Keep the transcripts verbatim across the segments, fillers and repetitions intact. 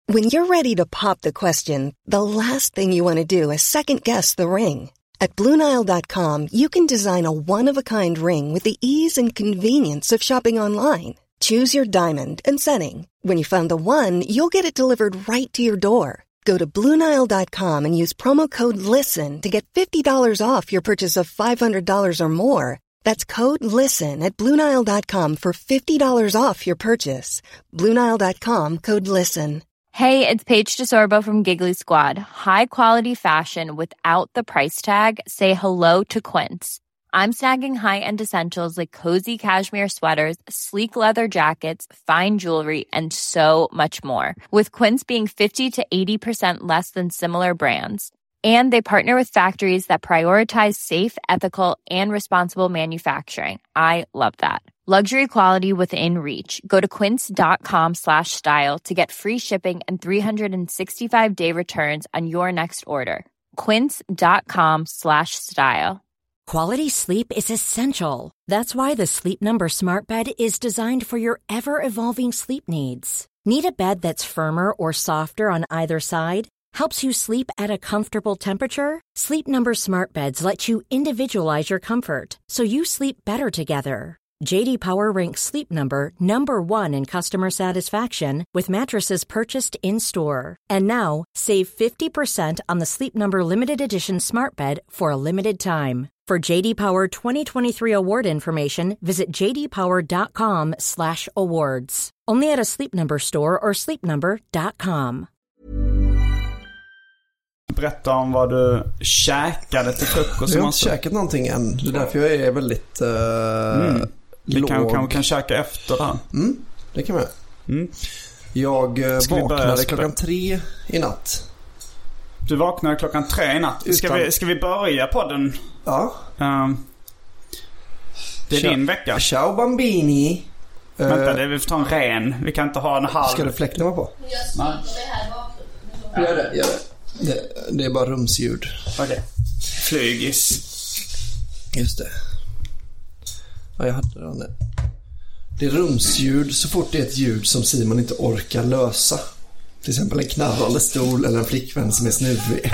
When you're ready to pop the question, the last thing you want to do is second-guess the ring. At Blue Nile dot com, you can design a one-of-a-kind ring with the ease and convenience of shopping online. Choose your diamond and setting. When you find the one, you'll get it delivered right to your door. Go to Blue Nile dot com and use promo code LISTEN to get fifty dollars off your purchase of five hundred dollars or more. That's code LISTEN at Blue Nile dot com for fifty dollars off your purchase. Blue Nile dot com, code LISTEN. Hey, it's Paige DeSorbo from Giggly Squad. High quality fashion without the price tag. Say hello to Quince. I'm snagging high-end essentials like cozy cashmere sweaters, sleek leather jackets, fine jewelry, and so much more. With Quince being fifty to eighty percent less than similar brands. And they partner with factories that prioritize safe, ethical, and responsible manufacturing. I love that. Luxury quality within reach. Go to quince.com slash style to get free shipping and three sixty-five day returns on your next order. Quince.com slash style. Quality sleep is essential. That's why the Sleep Number Smart Bed is designed for your ever-evolving sleep needs. Need a bed that's firmer or softer on either side? Helps you sleep at a comfortable temperature? Sleep Number Smart Beds let you individualize your comfort, so you sleep better together. J D Power ranks Sleep Number number one in customer satisfaction with mattresses purchased in-store. And now, save fifty percent on the Sleep Number Limited Edition Smart Bed for a limited time. For J D Power twenty twenty-three award information, visit jdpower.com slash awards. Only at a Sleep Number store or sleep number dot com. Berätta om vad du käkade till frukost. Jag har inte käkat någonting än. Det är därför jag är väldigt uh, mm. Vi låg. kan, kan, kan käka efter det här. Mm, det kan man. Mm. Jag uh, vaknade klockan tre i natt. Du vaknade klockan tre i natt. Ska, Utan... vi, ska vi börja podden? Ja. Um, det är Ciao. Din vecka. Ciao bambini. Vänta, det, vi får ta en ren. Vi kan inte ha en halv. Ska du fläkten vara på? Nej. Gör det, gör det. Det, det är bara rumsljud. Okej. Okay. Flygis. Just det. Ja, jag hade den där. Det är rumsljud så fort det är ett ljud som Simon inte orkar lösa. Till exempel en knarrande stol eller en flickvän som är snuvig.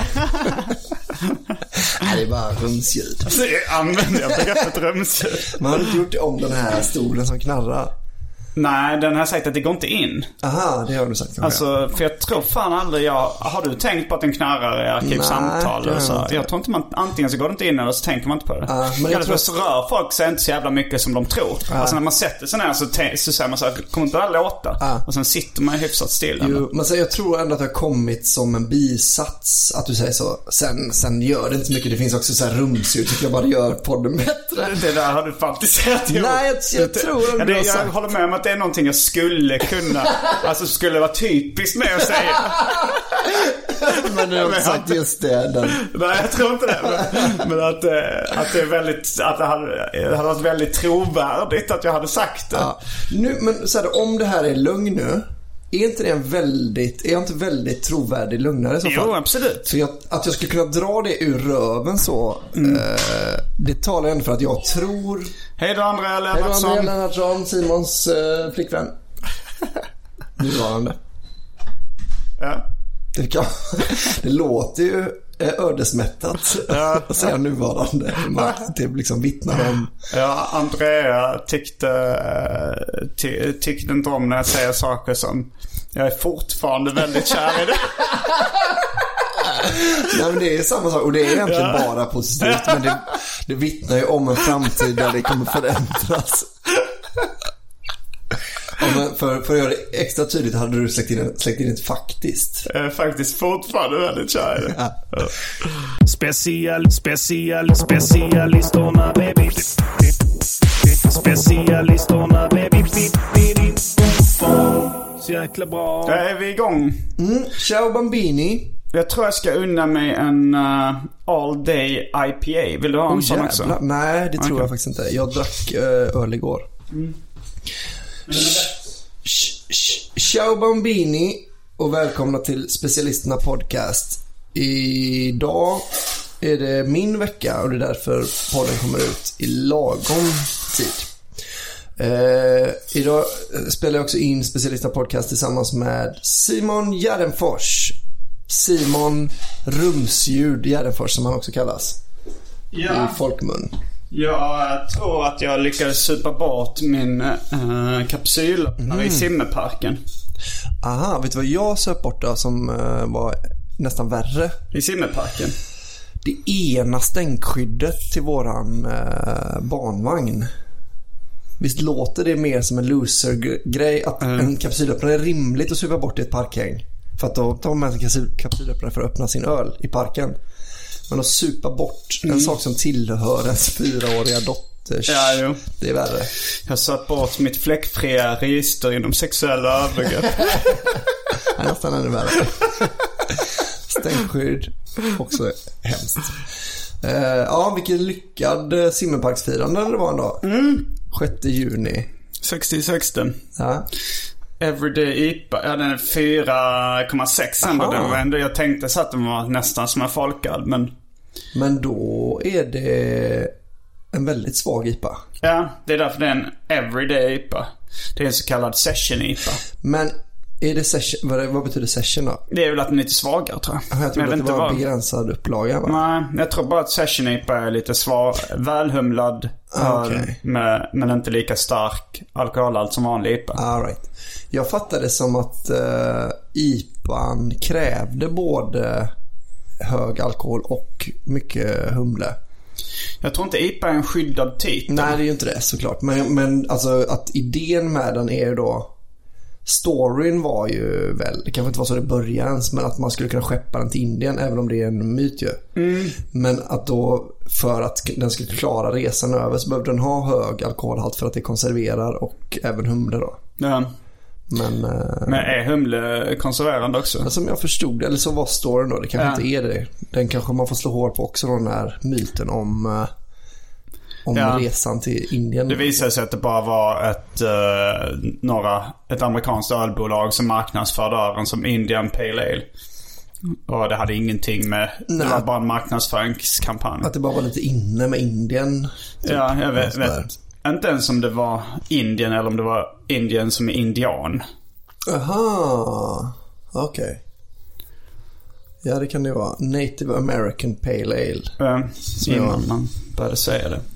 Nej, det är bara rumsljud. Alltså, jag använder jag begreppet rumsljud. Man har inte gjort om den här stolen som knarrar. Nej, den har sagt att det går inte in. Aha, det har du sagt. Alltså, för jag tror fan aldrig jag... Har du tänkt på att den knarrar i arkivsamtal? Nej, så? Jag tror inte man... Antingen så går det inte in eller så tänker man inte på det. Uh, men jag tror... så rör folk sig inte så jävla mycket som de tror. Uh. Alltså när man sätter sig ner så, te- så säger man så här, kommer inte det här låta? Uh. Och sen sitter man hyfsat still. Jo, men så jag tror ändå att det har kommit som en bisats att du säger så. Sen, sen gör det inte så mycket. Det finns också så här rumsljud. Tycker jag bara gör podden bättre. Det där har du fantiserat. Nej, jag, jag tror ändå ja, det, jag håller med om att det är någonting jag skulle kunna, alltså skulle vara typiskt med att säga. Men du har inte sagt just det. Den. Nej, jag tror inte det. Men, men att, att det är väldigt, att det hade, det hade varit väldigt trovärdigt att jag hade sagt det. Ja. Nu, men så här, om det här är lögn nu, är inte det en väldigt, är jag inte väldigt trovärdig lögnare i så fall? Jo, absolut. För jag, att jag skulle kunna dra det ur röven så, mm. eh, det talar ändå för att jag tror. Hej då Andrea Lennartsson. Hej då Andrea Lennartsson, Simons eh, flickvän. Nuvarande. Ja. Det, kan, det låter ju eh, ödesmättat ja. Att säga nuvarande. Man, det liksom vittnar om. Ja, Andrea tyckte, ty, tyckte inte om när jag säger saker som jag är fortfarande väldigt kär i det. Nej, men det är samma sak. Och det är egentligen ja. bara positivt. Men det, det vittnar ju om en framtid där det kommer förändras. Ja, för, för att göra det extra tydligt hade du släckt in, släckt in ett faktiskt. Jag är faktiskt fortfarande väldigt kär. Ja. Ja. Special, special, specialistorna baby. Specialistorna baby. Så jäkla bra. Där är vi igång. Mm. Ciao bambini. Jag tror jag ska unna mig en uh, all day I P A. Vill du ha en oh, sån jävla. också? Nej, det tror okay. jag faktiskt inte. Jag drack uh, öl igår. Mm. Ciao bambini och välkomna till Specialisterna podcast. Idag är det min vecka och det är därför podden kommer ut i lagom tid. Eh, idag spelar jag också in Specialista Podcast tillsammans med Simon Gärdenfors. Simon Rumsljud Gärdenfors som han också kallas. Ja. I folkmun. Jag tror att jag lyckades supa bort min äh, kapsylöppnare mm. i simmerparken. Aha, vet du vad jag söp bort då som äh, var nästan värre? I simmerparken? Det ena stänkskyddet till våran äh, barnvagn. Visst låter det mer som en loser-grej att mm. en kapsylöppnare är rimligt att supa bort i ett parkhäng. För att då tar man en kapsylöppnare för att öppna sin öl i parken. Men att supa bort mm. en sak som tillhör ens fyraåriga dotters, ja, jo. Det är värre. Jag satt bort mitt fläckfria register inom sexuella övergrepp. Det är nästan ännu värre. Stänkskydd, också hemskt. Uh, ja, vilken lyckad simmerparksfirande det var en dag. Mm. sjätte juni. sextio sexton. Ja. Everyday I P A. Ja, den är fyra komma sex ändå. Den var ändå. Jag tänkte så att den var nästan som en folköl, men... Men då är det en väldigt svag I P A. Ja, det är därför det är en Everyday I P A. Det är en så kallad Session I P A. Men är det session, vad, vad betyder session då? Det är väl att den är lite svagare, tror jag. Jag tror att det var en begränsad upplaga, va? Nej, jag tror bara att Session I P A är lite svag, välhumlad, okay. med, men inte lika stark alkoholhalt som vanlig I P A. All right. Jag fattade som att uh, I P A krävde både hög alkohol och mycket humle. Jag tror inte I P A är en skyddad titel. Nej, det är ju inte det, såklart. Men, men alltså att idén med den är ju då... Storyn var ju väl, det kanske inte var så det började ens, men att man skulle kunna skeppa den till Indien, även om det är en myt ju. Mm. Men att då, för att den skulle klara resan över, så behövde den ha hög alkoholhalt för att det konserverar och även humle då. Ja. Men, men är humle konserverande också? Som jag förstod det, eller så var storyn då, det kanske ja. inte är det. Den kanske man får slå hål på också, den här myten om... Om ja. resan till Indien. Det visade sig att det bara var ett, uh, några, ett amerikanskt ölbolag som marknadsförde ölen som Indian Pale Ale. Och det hade ingenting med... Nej. Det var bara en marknadsföringskampanj. Att det bara var lite inne med Indien. Typ. Ja, jag vet, vet. Inte ens om det var Indien eller om det var Indien som är indian. Aha, okej. Okay. Ja, det kan det vara. Native American Pale Ale. Uh, innan man började säga det.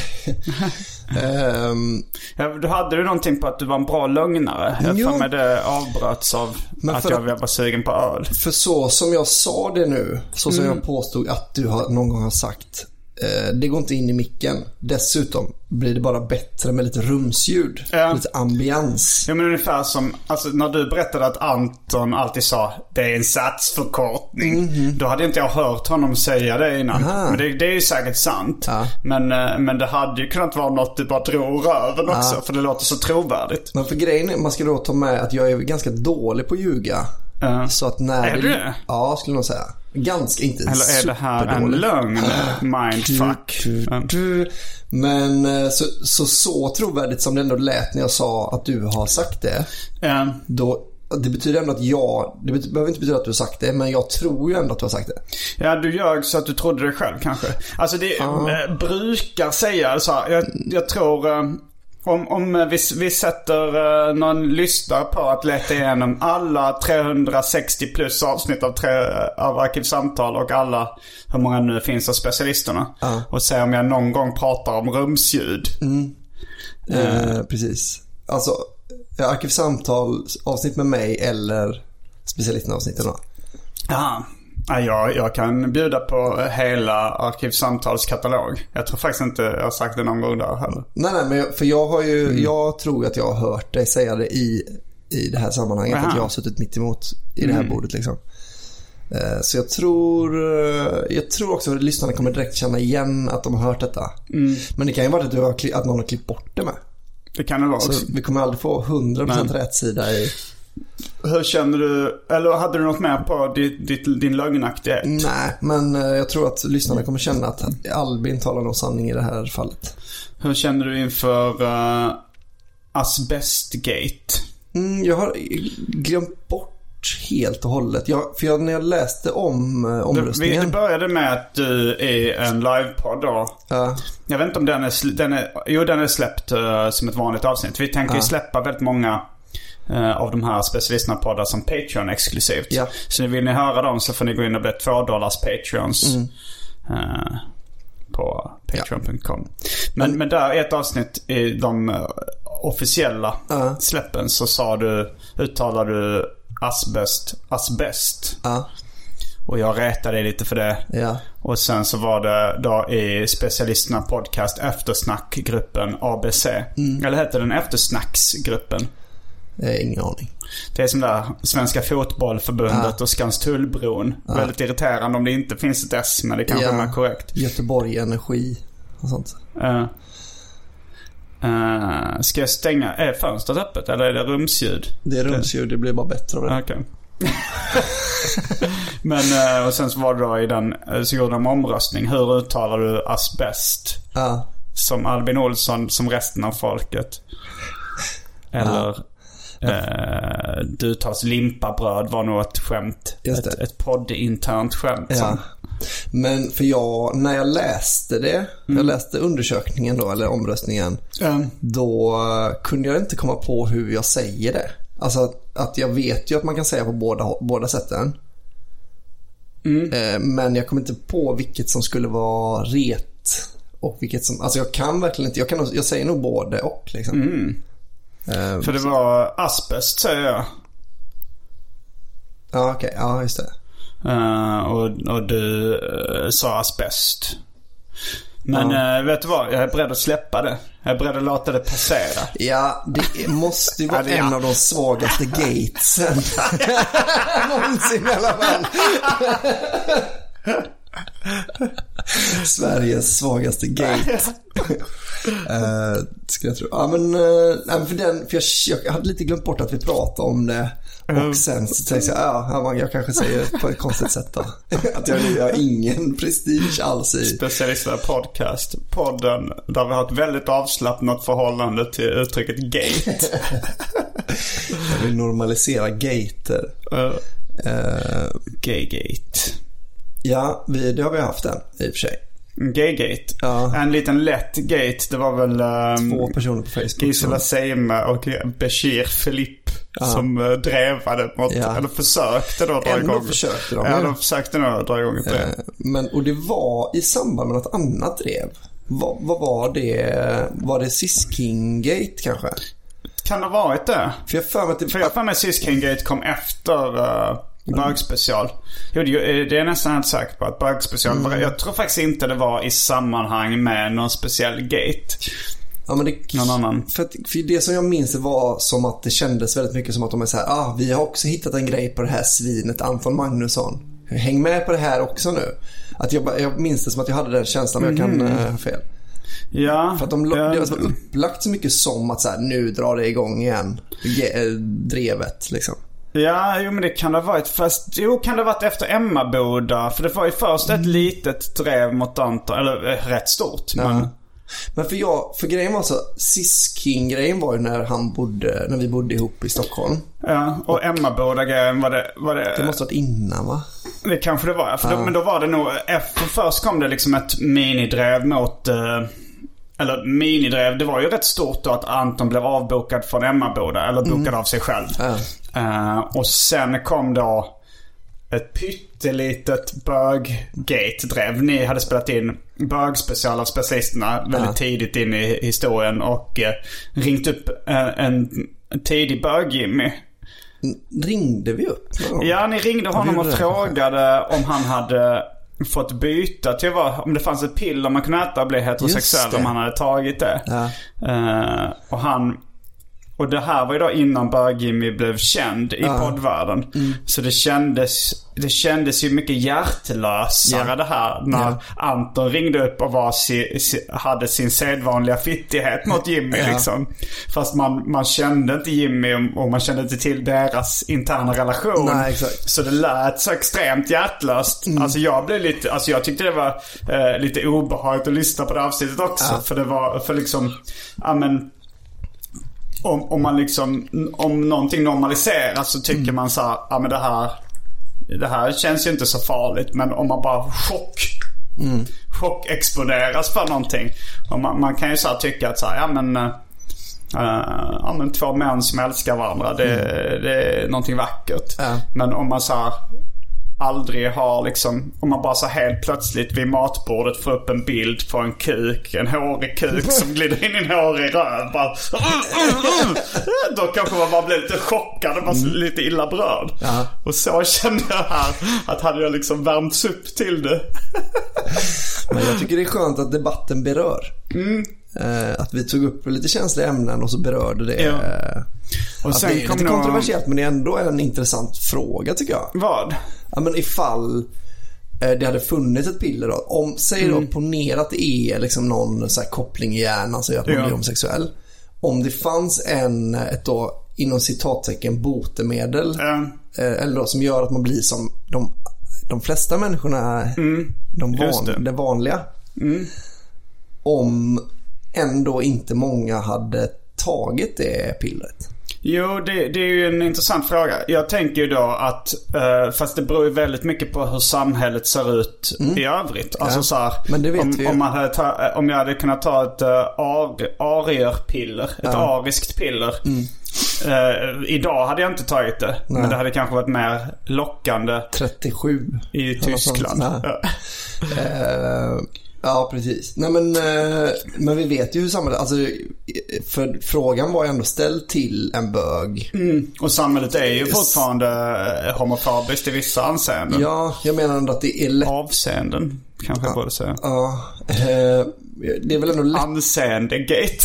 um, ja, du hade du någonting på att du var en bra lögnare. Jag får med det avbröts av att jag var sugen på öl. För så som jag sa det nu, så som mm. jag påstod att du har, någon gång har sagt, eh, det går inte in i micken. Dessutom blir det bara bättre med lite rumsljud, ja. Lite ambians. Ja, men ungefär som, alltså, när du berättade att Anton alltid sa det är en satsförkortning, mm-hmm. då hade inte jag hört honom säga det innan. Aha. Men det, det är ju säkert sant. Ja. Men, men det hade ju kunnat vara något du bara drog röven också, ja. För det låter så trovärdigt. Men för grejen är, man ska då ta med att jag är ganska dålig på att ljuga. Uh. Så att när är det, du? Ja, skulle jag säga. Ganska inte. Eller är det här en lögn? Mindfuck. Du, men så, så så trovärdigt som det ändå lät när jag sa att du har sagt det. Ja. Då, det betyder ändå att jag... Det betyder, behöver inte betyda att du har sagt det, men jag tror ju ändå att du har sagt det. Ja, du ljög så att du trodde det själv kanske. Alltså det uh. brukar säga så här, jag, jag tror... Om, om vi, vi sätter uh, någon lyssnare på att leta igenom alla trehundrasextio plus avsnitt av, tre, av Arkivsamtal och alla, hur många nu finns av specialisterna, uh. och se om jag någon gång pratar om rumsljud. Mm. Uh. Uh, precis. Alltså Arkivsamtal avsnitt med mig eller specialisterna avsnitten då. Ja. Ja, jag, jag kan bjuda på hela Arkivsamtalskatalog. Jag tror faktiskt inte jag har sagt det någon gång där heller. Nej, nej, men jag, för jag har ju, mm. jag tror att jag har hört dig säga det i, i det här sammanhanget. Aha. Att jag har suttit mitt emot i det här mm. bordet liksom. Så jag tror Jag tror också att lyssnarna kommer direkt känna igen att de har hört detta. mm. Men det kan ju vara att, du har, att någon har klippt bort det med. Det kan det vara också. Så vi kommer aldrig få hundra procent men rätt sida i... Hur känner du, eller hade du något mer på ditt, ditt, din lögnaktighet? Nej, men jag tror att lyssnarna kommer känna att Albin talar om sanning i det här fallet. Hur känner du inför uh, Asbestgate? Mm, jag har glömt bort helt och hållet. Jag, för jag, när jag läste om eh, omröstningen... Det, det började med att du är en livepodd då. Ja. Jag vet inte om den är, den är, jo, den är släppt uh, som ett vanligt avsnitt. Vi tänker ju ja. släppa väldigt många uh, av de här specialisterna poddar som Patreon exklusivt. Ja. Så vill ni höra dem så får ni gå in och bli två dollars Patreons mm. uh, på patreon punkt com. Ja. Men, mm. men där är ett avsnitt i de uh, officiella uh. släppen så sa du, uttalade du asbest, asbest. Ja. Och jag rätade dig lite för det. Ja. Och sen så var det då i specialisterna podcast eftersnackgruppen A B C. Mm. Eller heter den eftersnacksgruppen? Eh, ingen aning. Det är som där Svenska fotbollförbundet ja. och Skanstullbron. Ja. Väldigt irriterande om det inte finns ett S, men det kanske ja. är korrekt. Göteborg Energi och sånt. Uh. Uh, ska jag stänga? Är fönstret öppet eller är det rumsljud? Det är rumsljud, det blir bara bättre av det. Okej. Okay. Men och sen så var det då i den så gjorde de omröstning. Hur uttalar du asbest? Ja. Som Albin Olsson, som resten av folket? Eller ja. eh, du uttalas limpabröd var nog ett skämt. Ett, ett podd-internt skämt. Ja. Som... Men för jag, när jag läste det, mm. jag läste undersökningen då, eller omröstningen, mm. då kunde jag inte komma på hur jag säger det. Alltså att, att jag vet ju att man kan säga på båda, båda sätten. Mm. Eh, men jag kommer inte på vilket som skulle vara ret och vilket som, alltså jag kan verkligen inte, jag, kan, jag säger nog både och liksom. Mm. Eh, För det var asbest säger jag. Ja okej, okay. Ja just det. Uh, och, och du uh, sa asbest. Men ja. uh, vet du vad? Jag är beredd att släppa det. Jag är beredd att låta det passera. Ja, det måste ju vara ja, en ja. av de svagaste gatesen någonsin i alla fall. Sveriges svagaste gate. uh, ska jag tro. Ja men uh, för den för jag, jag hade lite glömt bort att vi pratade om det. Och sen så tänkte jag, ja, jag kanske säger på ett konstigt sätt då. Att jag nu har ingen prestige alls i specialisterna podcast. Podden där vi har ett väldigt avslappnat förhållande till uttrycket gate. Jag vill normalisera gater. Uh, uh, Gaygate. Ja, vi, det har vi haft den i och för sig. Gaygate. Ja. En liten lätt gate. Det var väl um, två personer på Facebook. Gisela Seime och Bashir Philippe. Ja. Som uh, drevade mot, ja. eller försökte då dra Ändå igång. försökte de. Ja, de försökte nog dra igång ett drev. Eh, men, och det var i samband med något annat drev. Vad, vad var det? Var det Sisking-gate kanske? Kan det ha varit det? För jag för mig att det... För jag för mig Sisking-gate kom efter uh, bögspecial. Jo, det, det är nästan helt säkert på att bögspecial mm. jag tror faktiskt inte det var i sammanhang med någon speciell gate. Ja, men det, någon annan. För, att, för det som jag minns var som att det kändes väldigt mycket som att de är så här, ah, vi har också hittat en grej på det här svinet, Anton Magnusson. Häng med på det här också nu. Att jag, jag minns det som att jag hade den känslan, men jag kan mm. uh, fel. Ja. För att de, ja. det var upplagt så mycket som att så här, nu drar det igång igen. Drevet liksom. Ja, jo men det kan det ha varit fast, jo kan det ha varit efter Emmaboda. För det var ju först ett mm. litet drev mot Anton, eller äh, rätt stort ja. men... Men för jag, för grejen var så, Sisking-grejen var ju när han bodde, när vi bodde ihop i Stockholm. Ja, och, och Emmaboda-grejen var det, var det... Det måste ha varit innan, va? Det kanske det var, för ja. då, men då var det nog, för först kom det liksom ett minidrev mot, eller minidrev, det var ju rätt stort då att Anton blev avbokad från Emmaboda, eller bokad mm. av sig själv. Ja. Uh, och sen kom då ett pyttelitet bög-gate-drev. Ni hade spelat in bög-special av specialisterna väldigt ja. tidigt in i historien och uh, ringt upp uh, en, en tidig bög-Jimmy. Ringde vi upp? Ja, ja ni ringde honom och frågade om han hade fått byta till vad, om det fanns ett piller man kunde äta och bli heterosexuell, om han hade tagit det. Ja. Uh, och han... Och det här var ju då innan Bög-Jimmy blev känd i ah. poddvärlden. Mm. Så det kändes, det kändes ju mycket hjärtlösare yeah. det här. När yeah. Anton ringde upp och var si, si, hade sin sedvanliga fittighet mot Jimmy. Yeah. Liksom. Fast man, man kände inte Jimmy och, och man kände inte till deras interna relation. Nej, exakt. Så det lät så extremt hjärtlöst. Mm. Alltså jag blev lite, alltså jag tyckte det var eh, lite obehagligt att lyssna på det avsnittet också. Ah. För det var, för liksom, ja men... om, om man liksom, om någonting normaliseras så tycker mm. man så här, ja men det här det här känns ju inte så farligt, men om man bara chock mm. chock exponeras för någonting, och man, man kan ju så här tycka att så här, ja men uh, ja men två män som älskar varandra, det, mm. det är någonting vackert. Ja. Men om man så här aldrig har liksom, om man bara så helt plötsligt vid matbordet får upp en bild på en kuk, en hårig kuk som glider in i en hårig röv, bara, då kanske man bara blir lite chockad och bara mm. lite illa berörd. Ja. Och så kände jag här att hade jag liksom värmts upp till det. Men jag tycker det är skönt att debatten berör. Mm. Uh, att vi tog upp lite känsliga ämnen och så berörde det. Ja. Och sen det är lite kontroversiellt, men det är ändå en intressant fråga tycker jag. Vad? Ja, men ifall uh, det hade funnits ett piller då. Om, säg då, mm. ponera att det är liksom någon så här koppling i hjärnan som gör att man ja. blir homosexuell. Om det fanns en, ett då inom citattecken botemedel ja. uh, eller då, som gör att man blir som de, de flesta människorna mm. de van, det. det vanliga. Mm. Om ändå inte många hade tagit det pillret. Jo, det, det är ju en intressant fråga. Jag tänker ju då att uh, fast det beror ju väldigt mycket på hur samhället ser ut mm. i övrigt. Alltså ja, så här, men det vet om, vi om, man hade ta, om jag hade kunnat ta ett uh, ar, arierpiller, ett ja. ariskt piller. Mm. Uh, idag hade jag inte tagit det. Nej. Men det hade kanske varit mer lockande trettiosju i Tyskland. Ja. uh, Ja, precis. Nej, men, men vi vet ju hur samhället, alltså, för frågan var ju ändå ställd till en bög. Mm. Och samhället är ju fortfarande homofobiskt i vissa anseenden. Ja, jag menar ändå att det är lätt. Avseenden, kanske jag borde säga. Ja, det är väl ändå lätt. Anseendegate.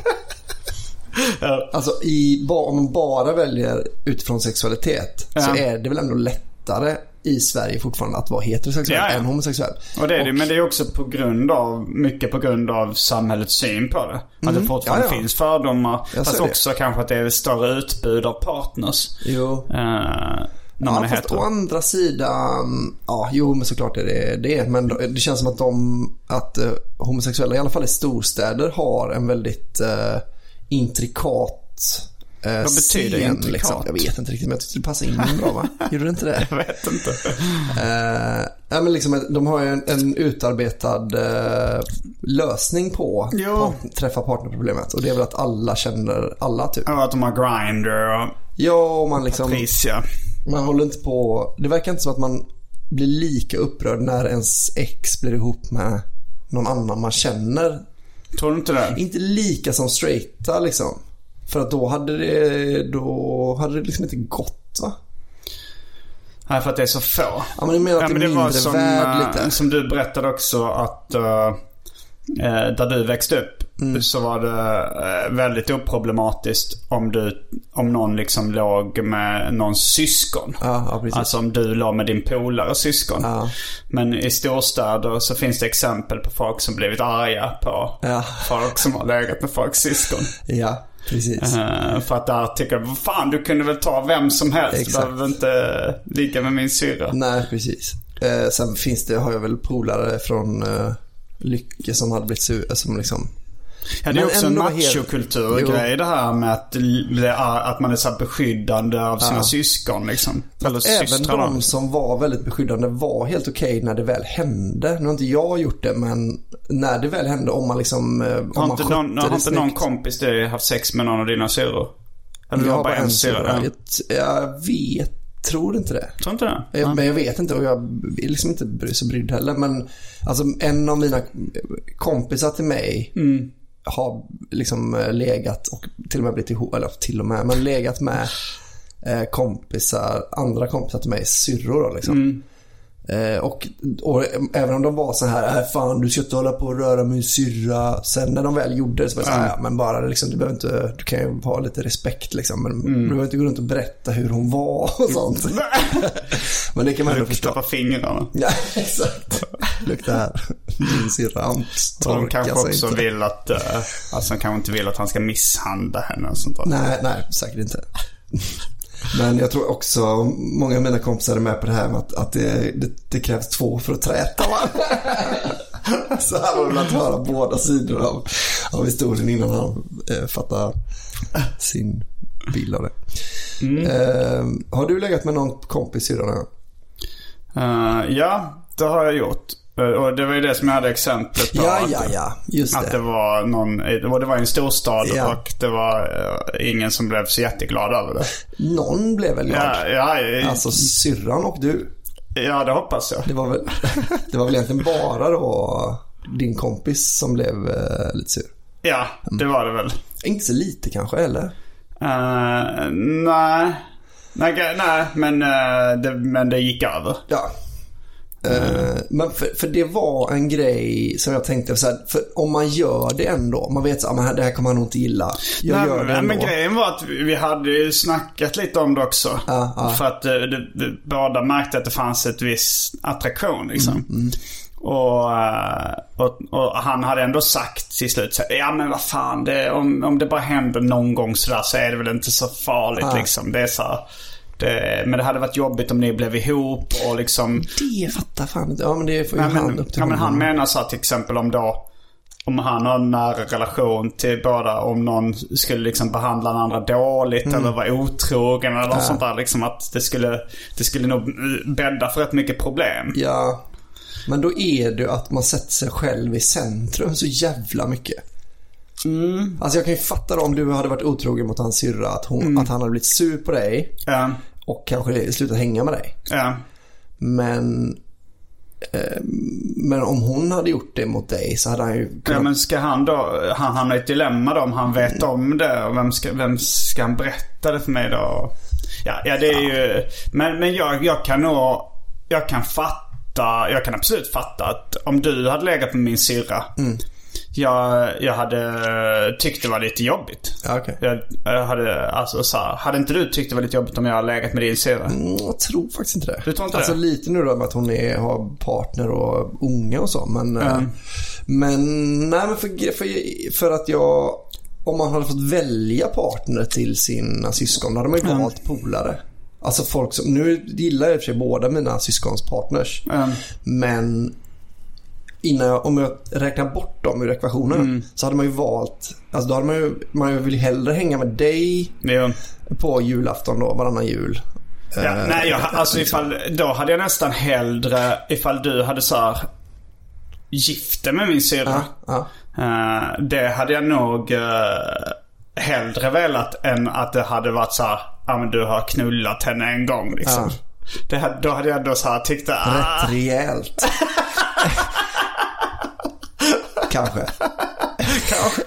Ja. Alltså, i, om man bara väljer utifrån sexualitet ja. så är det väl ändå lättare i Sverige fortfarande att vara heterosexuell ja, ja. än homosexuell. Och det är det, och, men det är också på grund av, mycket på grund av samhällets syn på det. Att mm, det fortfarande ja, ja. finns fördomar. Jag fast också det. Kanske att det är ett större utbud av partners. Jo. Uh, när ja, man är hetero. Å andra sidan, ja, jo, men såklart är det det. Men det känns som att de, att uh, homosexuella, i alla fall i storstäder, har en väldigt uh, intrikat Uh, Vad betyder scen, intrikat? Liksom. Jag vet inte riktigt, men jag tyckte det passade in bra, va? Gjorde det inte det? Jag vet inte. Uh, ja, men liksom, de har ju en, en utarbetad uh, lösning på part, träffa partnerproblemet. Och det är väl att alla känner alla typ. Ja, att de har Grindr och ja, man liksom Patricia. Man håller inte på. Det verkar inte som att man blir lika upprörd när ens ex blir ihop med någon annan man känner. Tror du inte det? Inte lika som straighta liksom. För att då hade det då hade det liksom inte gått, va? Nej, för att det är så få. Ja, men jag menar att ja, det är mindre var som, värd lite. Som du berättade också att uh, där du växte upp mm. så var det uh, väldigt oproblematiskt om du om någon liksom låg med någons syskon. Ja, ja, precis. Alltså om du låg med din polare syskon. Ja. Men i storstäder så finns det exempel på folk som blivit arga på ja. folk som har legat med folks syskon. Ja. Precis. Uh, för att där tycker jag, fan, du kunde väl ta vem som helst. Exakt. Du behöver inte ligga med min syra. Nej, precis. uh, Sen finns det, har jag väl polare från uh, Lycke som hade blivit sur, som liksom. Ja, det är också en machokulturgrej helt... det här med att, att man är så beskyddande av sina ja. syskon liksom. Eller även de då. Som var väldigt beskyddande var helt okej okay när det väl hände. Nu har inte jag gjort det, men när det väl hände, om man liksom om har man inte någon, har inte någon kompis du haft sex med någon av dina syror? Eller jag har bara en syra? Jag, jag vet, tror inte det. Tror inte det? Jag, men jag vet inte, och jag är liksom inte så brydd heller. Men alltså, en av mina kompisar till mig mm. har liksom legat och till och med blivit ihop, eller till och med, men legat med eh, kompisar, andra kompisar till mig, syrror då liksom. Mm. Eh, och, och även om de var så här, äh, fan, du ska inte hålla på och röra min syrra. Sen när de väl gjorde det så var det så här, ja, men bara liksom, du behöver inte, du kan ju ha lite respekt liksom, men mm. du behöver inte gå runt och berätta hur hon var och sånt. Men det kan man ändå förstå. På fingrarna. Ja, exakt. Lukta här. Min syrra, han de kanske också inte. Vill att uh, alltså de kanske inte vill att han ska misshandla henne och sånt där. Nej, nej, säkert inte. Men jag tror också många av mina kompisar är med på det här med att, att det, det, det krävs två för att träta. Så här har de att höra båda sidor av, av historien innan han eh, fattar. sin bild av det. Mm. Uh, har du legat med någon kompis syrra? Uh, ja, det har jag gjort. Och det var ju det som jag hade exemplet på. Ja, att, ja, ja. Just att det. det var någon, det var en storstad ja. och det var uh, ingen som blev så jätteglad över det. Någon blev väl glad? Ja, ja, ja. Alltså syrran och du. Ja, det hoppas jag. Det var väl, det var väl egentligen bara då din kompis som blev uh, lite sur. Ja, det var det väl. Inte så lite kanske, eller? Uh, nej. nej. Nej, men, uh, det, men det gick över. Ja. Uh, men för, för det var en grej som jag tänkte så här, för om man gör det ändå, man vet att ah, det här kommer man nog inte gilla. Jag Nej, gör det ändå. Men grejen var att vi hade ju snackat lite om det också. uh, uh. För att det, det, båda märkte att det fanns ett viss attraktion liksom. Mm, mm. Och, och, och han hade ändå sagt till slut så, ja men vad fan det, om, om det bara händer någon gång sådär så är det väl inte så farligt uh. liksom. Det är så det, men det hade varit jobbigt om ni blev ihop och liksom... Det fattar fan inte. Ja, men det får ju nej, han men, upp till ja, men han honom. menar så att till exempel om då om han har en nära relation till båda, om någon skulle liksom behandla den andra dåligt mm. eller vara otrogen eller något äh. sånt där liksom, att det skulle det skulle nog bädda för rätt mycket problem. Ja. Men då är det att man sätter sig själv i centrum så jävla mycket. Mm. Alltså jag kan ju fatta då, om du hade varit otrogen mot hans syrra, att, hon, mm. att han hade blivit sur på dig ja. och kanske slutat hänga med dig. Ja. Men eh, men om hon hade gjort det mot dig så hade han ju kunnat... Ja, men ska han då, han hamnar i ett dilemma då om han vet om det, och vem ska, vem ska han berätta det för mig då? Ja, ja det är ja. ju men, men jag, jag kan nog jag kan fatta, jag kan absolut fatta att om du hade legat med min syrra mm. Jag, jag hade tyckt det var lite jobbigt. Okay. Jag, jag hade, alltså, så här, hade inte du tyckt det var lite jobbigt om jag hade legat med din syrra? Mm, jag tror faktiskt inte det. Du tror inte alltså det? Lite nu då med att hon är, har partner och unga och så. Men, mm. men, nej, men för, för, för att jag, om man hade fått välja partner till sina syskon, då hade man ju mm. valt polare. Alltså folk som, nu gillar jag i och för sig båda mina syskons partners. Mm. Men innan jag, om jag räknar bort dem ur ekvationen mm. så hade man ju valt, alltså då hade man ju, man vill hellre hänga med dig jo. på julafton då, varannan jul. Ja, uh, nej, jag, alltså ifall, då hade jag nästan hellre ifall du hade så här gifte med min syrra. Uh, uh. Uh, det hade jag nog uh, hellre velat än att det hade varit så här, ja men du har knullat henne en gång liksom. Uh. Det hade, då hade jag då så här tyckt ah. rätt rejält. Kanske. Kanske.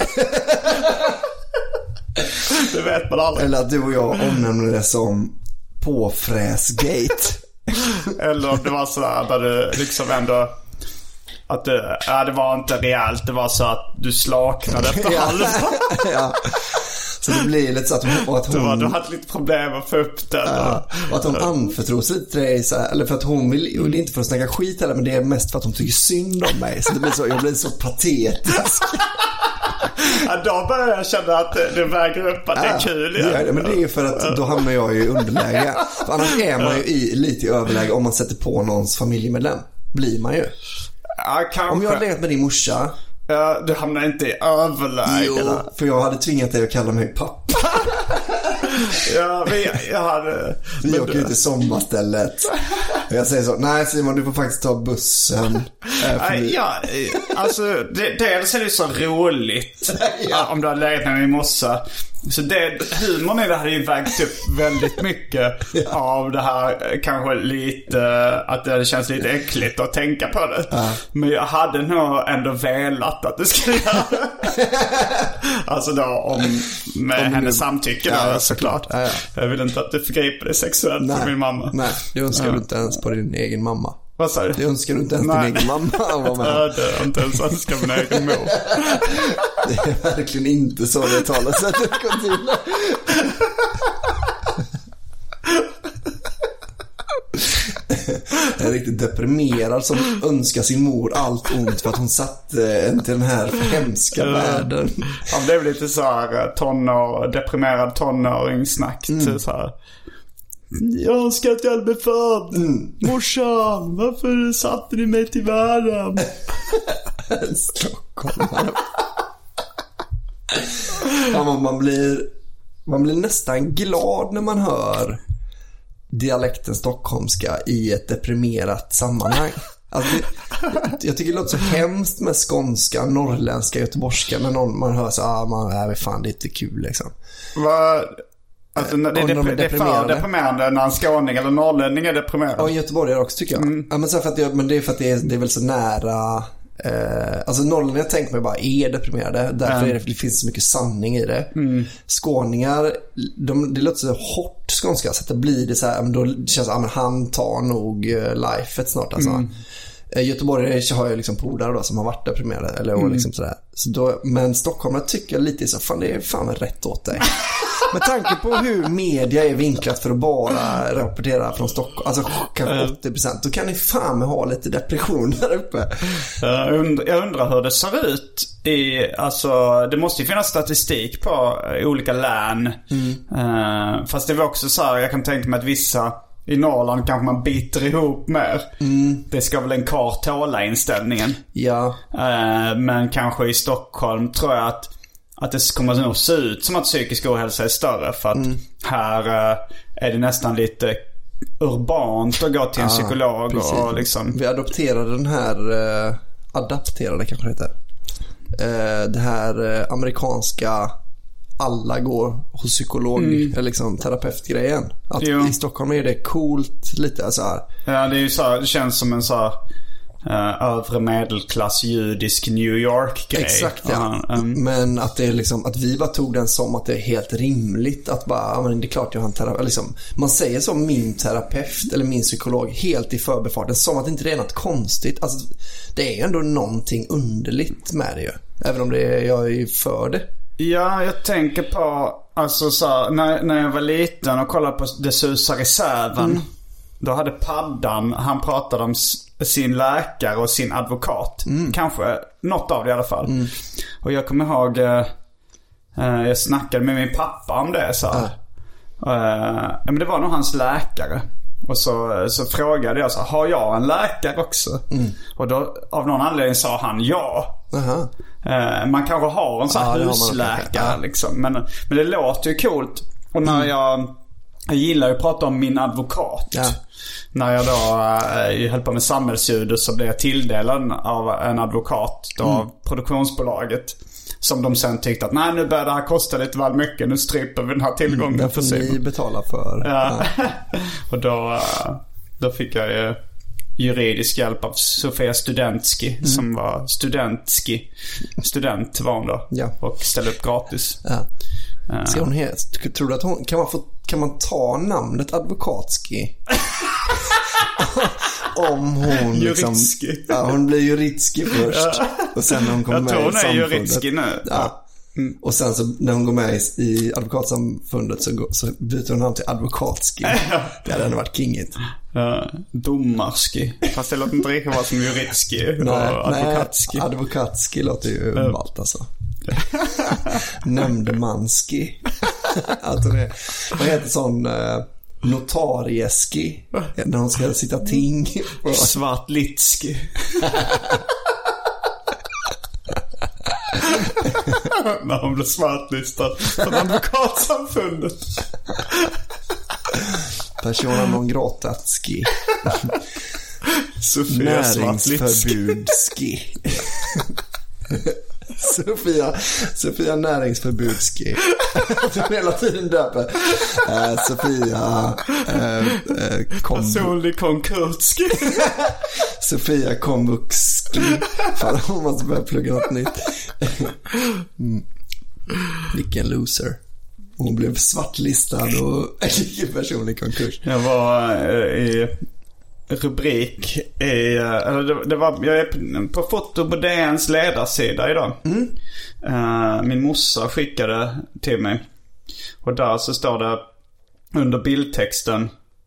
Det vet man aldrig. Eller att du och jag omnämner det som påfräsgate. Eller om det var så där du liksom ändå att det, ja, det var inte rejält. Det var så att du slaknade efter halva. Ja. Så det blir lite så att hon, att hon du, var, du hade lite problem att få upp den. Ja, och att hon anförtror sig lite till dig så här, eller för att hon vill, och det är inte för att snacka skit heller, men det är mest för att hon tycker synd om mig. Så det blir så, jag blir så patetisk. Ja, då börjar jag känna att det väger upp att ja, det är kul. Ja, det, men det är ju för att då hamnar jag ju i underläge. För annars är man ju i, lite i överläge om man sätter på någons familjemedlem. Blir man ju. Ja, om jag har legat med din morsa. Ja, du hamnar inte i överläge. Jo, för jag hade tvingat dig att kalla mig pappa. Ja, men jag, jag hade... Vi åker ut till sommarstället. Och jag säger så, nej Simon, du får faktiskt ta bussen. Äh, ja, alltså det, dels är det så roligt. Ja. Om du har legat med min morsa. Så det, humorn i det hade ju vägt upp väldigt mycket ja. Av det här, kanske lite, att det känns lite äckligt att tänka på det. Ja. Men jag hade nog ändå velat att det skulle göra. Alltså då om med om hennes samtycke ja, där, såklart. Ja, ja. Jag vill inte att du förgriper dig sexuellt nej, på min mamma. Nej, det önskar ja. Du inte ens på din egen mamma. Vad sa du? Det önskar du inte ens nej. Din egen mamma att vara med. Ja, det är inte ens önskar min egen mor. Det är verkligen inte så det talas att det går till. Jag är riktigt deprimerad som önskar sin mor allt ont för att hon satt en till den här hemska världen. Han blev lite så här tonår, deprimerad tonåringssnack mm. så här. Jag önskar att jag hade blivit född. Mm. Morsan, varför satte ni mig till världen? Stockholm. Ja, man blir man blir nästan glad när man hör dialekten stockholmska i ett deprimerat sammanhang. Alltså det, jag tycker det låter så hemskt med skånska, norrländska, göteborgska när någon, man hör så ah, man är fan det är inte kul liksom. Vad alltså, det, det, de det är för deprimerande när en skåning eller norrlänning är deprimerande. Ja, Göteborg också tycker jag. Mm. Ja, men så för att det, men det är för att det är, det är väl så nära. Eh, alltså norrlänningar tänker mig bara är deprimerade. Därför mm. är det, det finns så mycket sanning i det. Mm. Skåningar, de, det låter så hårt skånska så att det blir det så här, då känns det, ja, men han tar nog uh, lifet snart alltså. Mm. Eh, Göteborg har ju liksom polare då som har varit deprimerade eller mm. liksom sådär. Så då, men Stockholm tycker jag lite så fan det är fan rätt åt dig. Med tanke på hur media är vinklat för att bara rapportera från Stockholm, alltså kanske åttio procent, då kan ni fan med ha lite depression där uppe. Jag undrar, jag undrar hur det ser ut i, alltså det måste ju finnas statistik på olika län. Mm. Uh, fast det var också så här, jag kan tänka mig att vissa i Norrland kanske man biter ihop mer. Mm. Det ska väl en karl tåla inställningen. Ja. Uh, men kanske i Stockholm tror jag att att det kommer nog se ut som att psykisk ohälsa är större. För att mm. här uh, är det nästan lite urbant att gå till en ah, psykolog. Och liksom... Vi adopterade den här uh, adapterade kanske det heter uh, det här uh, amerikanska alla går hos psykolog mm. eller liksom terapeutgrejen. Att jo. I Stockholm är det coolt lite så här. Ja, det är ju så här, det känns som en så här Uh, övre medelklass judisk New York-grej. Exakt, ja. Uh, um. Men att det är liksom, att vi bara tog den som att det är helt rimligt att bara, men det är klart jag har en terapeut liksom, man säger som min terapeut eller min psykolog helt i förbifarten, som att det inte är något konstigt. Alltså det är ju ändå någonting underligt med det ju. Även om det är, jag är ju för det. Ja, jag tänker på alltså så här, när, när jag var liten och kollade på Det susar i säven. Mm. Då hade Paddan, han pratade om sin läkare och sin advokat. Mm. Kanske något av det i alla fall. Mm. Och jag kommer ihåg eh, jag snackade med min pappa om det så här. Mm. Eh, men det var nog hans läkare. Och så, så frågade jag så här, har jag en läkare också? Mm. Och då av någon anledning sa han ja. Uh-huh. Eh, man kanske har en sån här ja, husläkare liksom. Men, men det låter ju coolt. Och när mm. jag Jag gillar ju att prata om min advokat. Ja. När jag då äh, höll på med samhällsljud så blev jag tilldelad av en advokat då, mm. av produktionsbolaget. Som de sen tyckte att nej, nu börjar det här kosta lite väl mycket. Nu stryper vi den här tillgången. Mm, för ni betala för. Ja. Ja. Och då, då fick jag ju juridisk hjälp av Sofia Studentski. Mm. Som var studentski. Student var hon då. Ja. Och ställde upp gratis. Ja. Ska hon he- tror du att hon kan man få kan man ta namnet advokatski? Om hon liksom, ja, hon blir Juritski först och sen när hon kommer med i samfundet. Jag tror hon är Juritski nu. Ja. Mm. Och sen så när hon går med i, i advokatsamfundet så, går, så byter hon namn till advokatski. Det hade ändå varit kingigt. Ja, domarski. Fast det låter inte riktigt vara som Juritski. Nej, advokatski. Nej, advokatski låter ju umbalt alltså. Nämndemanski. Alltså det, vad heter sån uh, notarieski när hon ska sitta ting. Svartlitski. När hon blir svartlistad från advokatsamfundet. Persona non grata-ski. Sofia Näringsförbudski. Sofia Sofia Näringsförbudski. Jag hela tiden döper uh, Sofia uh, uh, kom... Personlig konkurski. Sofia Komvuxski. Fan, hon måste börja plugga något nytt. Mm. Vilken loser. Hon blev svartlistad och gick personlig konkurs. Jag var uh, i rubrik i, eller det, det var, jag är på Foto på D N:s ledarsida idag. Mm. Uh, min morsa skickade till mig. Och där så står det under bildtexten: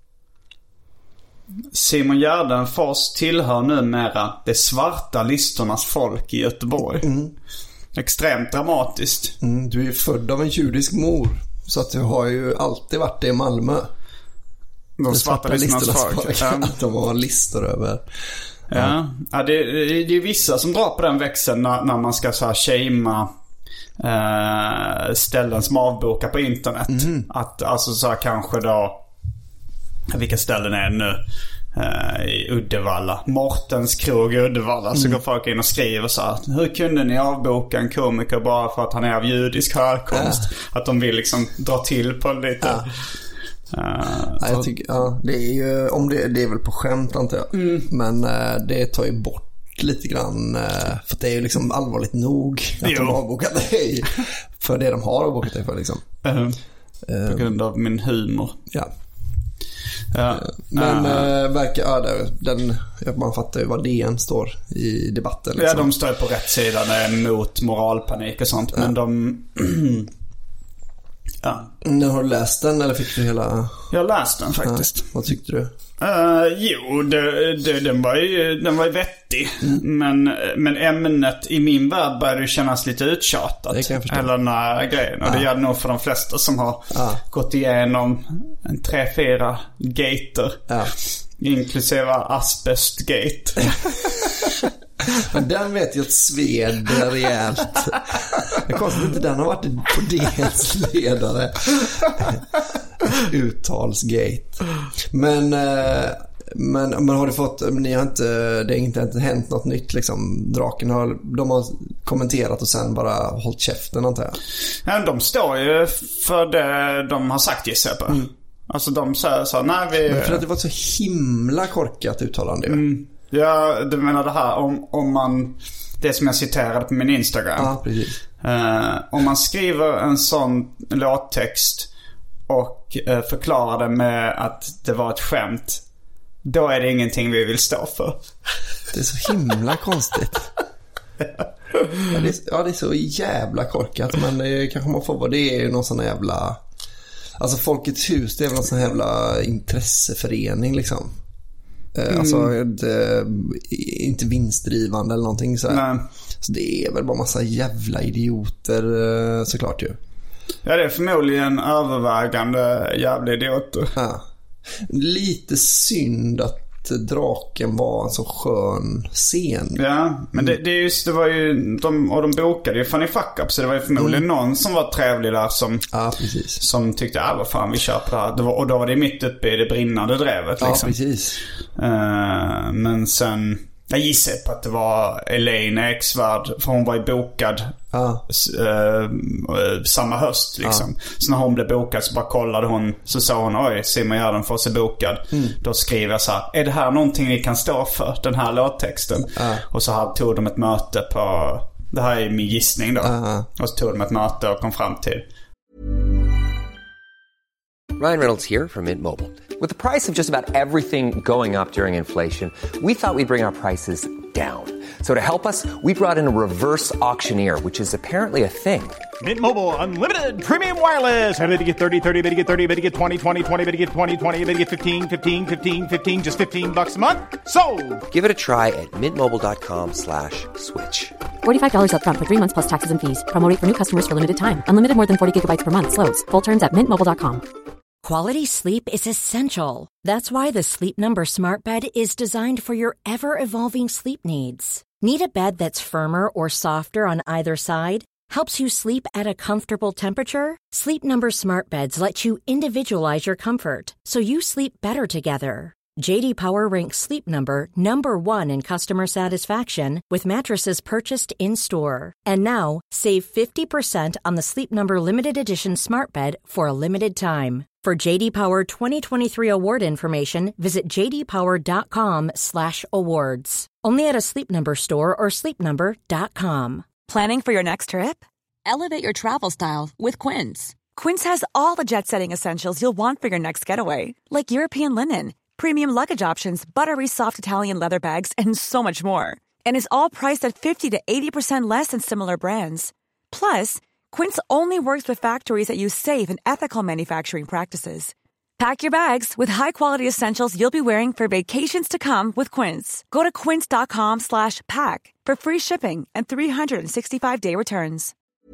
Simon Gärdenfors tillhör numera de svarta listornas folk i Göteborg. Mm. Extremt dramatiskt. Mm, du är född av en judisk mor, så att du har ju alltid varit i Malmö. De svarta, svarta listornas folk. folk. Ja. Att de har listor över. Ja, ja det, det, det är vissa som drar på den växeln när, när man ska så här shama uh, ställen som avbokar på internet. Mm. Att alltså så här, kanske då, vilka ställen är det nu? Uh, i Uddevalla, Mortens krog i Uddevalla. Mm. Så går folk in och skriver så här: hur kunde ni avboka en komiker bara för att han är av judisk härkomst? Uh. Att de vill liksom dra till på lite. Uh. Uh, ja, jag tycker, ja, det är ju, om det, det är väl på skämt antar jag. Mm. Men uh, det tar ju bort lite grann, uh, för det är ju liksom allvarligt nog att jo. de har avbokat dig för det de har avbokat dig för liksom. Uh. Uh. På grund av min humor. Ja. Ja, men uh, äh, verkar ja, den, man fattar ju vad D N står i debatten liksom. Ja, de står på rätt sida mot moralpanik och sånt. Ja. Men de ja. När har du läst den eller fick du hela? Jag har läst den faktiskt. Ja, vad tyckte du? Uh, jo, det, det, den var ju den var ju vettig. Mm. Men, men ämnet i min värld började ju kännas lite uttjatat. Det kan jag förstå. Hela den här grejen. Och ja. det gör det nog för de flesta som har ja. gått igenom en tre, fyra gater. Ja. Inklusive asbestgate. Men den vet jag att sved rejält. Det är konstigt inte den har varit på D N:s ledare. Uttalsgate. Men, men, men har du fått, ni har inte, det har inte, inte hänt något nytt liksom. Draken har, de har kommenterat och sen bara hållit käften antar jag. Ja, de står ju för det de har sagt, gissar jag på. Mm. Alltså de säger så, nej vi... Men för att det var så himla korkat uttalande. Mm. Ja, du menar det här om, om man, det som jag citerade på min Instagram. Ja, precis. Uh, om man skriver en sån låttext och uh, förklarar det med att det var ett skämt, då är det ingenting vi vill stå för. Det är så himla konstigt. Ja, det är, ja, det är så jävla korkat. Men det kanske man får vara. Det är ju någon sån jävla, alltså Folkets hus, det är väl någon sån jävla intresseförening liksom. Mm. Alltså det, inte vinstdrivande eller någonting så här. Så det är väl bara massa jävla idioter såklart ju. Ja, det är förmodligen övervägande jävla idioter. Ja. Lite synd att Draken var en så skön scen. Ja, men det, det, är just, det var ju de, och de bokade ju Funny Fuck Up, så det var ju förmodligen mm. någon som var trevlig där som, ja, precis. som tyckte, ja vad fan vi köper det här. Det var, och då var det mitt uppe i det brinnande drevet liksom. Ja, precis. Uh, men sen jag gissar på att det var Elaine Eksvärd, för hon var ju bokad ah. uh, samma höst liksom. Ah. Så när hon blev bokad så bara kollade hon, så sa hon, oj, Simon Gärdenfors är bokad. Mm. Då skriver jag så här, är det här någonting ni kan stå för, den här låttexten? Ah. Och så här tog de ett möte på, det här är min gissning då. Ah. Och så tog de ett möte och kom fram till. Ryan Reynolds here from Mint Mobile. With the price of just about everything going up during inflation, we thought we'd bring our prices down. So to help us, we brought in a reverse auctioneer, which is apparently a thing. Mint Mobile Unlimited Premium Wireless. How to get thirty, thirty, how to get thirty, how to get twenty, twenty, twenty, how to get twenty, twenty, how to get fifteen, fifteen, fifteen, fifteen, just fifteen bucks a month? Sold! Give it a try at mintmobile.com slash switch. forty-five dollars up front for three months plus taxes and fees. Promo rate for new customers for limited time. Unlimited more than forty gigabytes per month. Slows full terms at mint mobile dot com. Quality sleep is essential. That's why the Sleep Number Smart Bed is designed for your ever-evolving sleep needs. Need a bed that's firmer or softer on either side? Helps you sleep at a comfortable temperature? Sleep Number Smart Beds let you individualize your comfort, so you sleep better together. J D Power ranks Sleep Number number one in customer satisfaction with mattresses purchased in-store. And now, save fifty percent on the Sleep Number Limited Edition Smart Bed for a limited time. For J D Power twenty twenty-three award information, visit j d power dot com slash awards. Only at a Sleep Number store or sleep number dot com. Planning for your next trip? Elevate your travel style with Quince. Quince has all the jet-setting essentials you'll want for your next getaway, like European linen, premium luggage options, buttery soft Italian leather bags, and so much more. And is all priced at fifty to eighty percent less than similar brands. Plus, Quince only works with factories that use safe and ethical manufacturing practices. Pack your bags with high-quality essentials you'll be wearing for vacations to come with Quince. Go to quince.com slash pack for free shipping and three sixty-five day returns.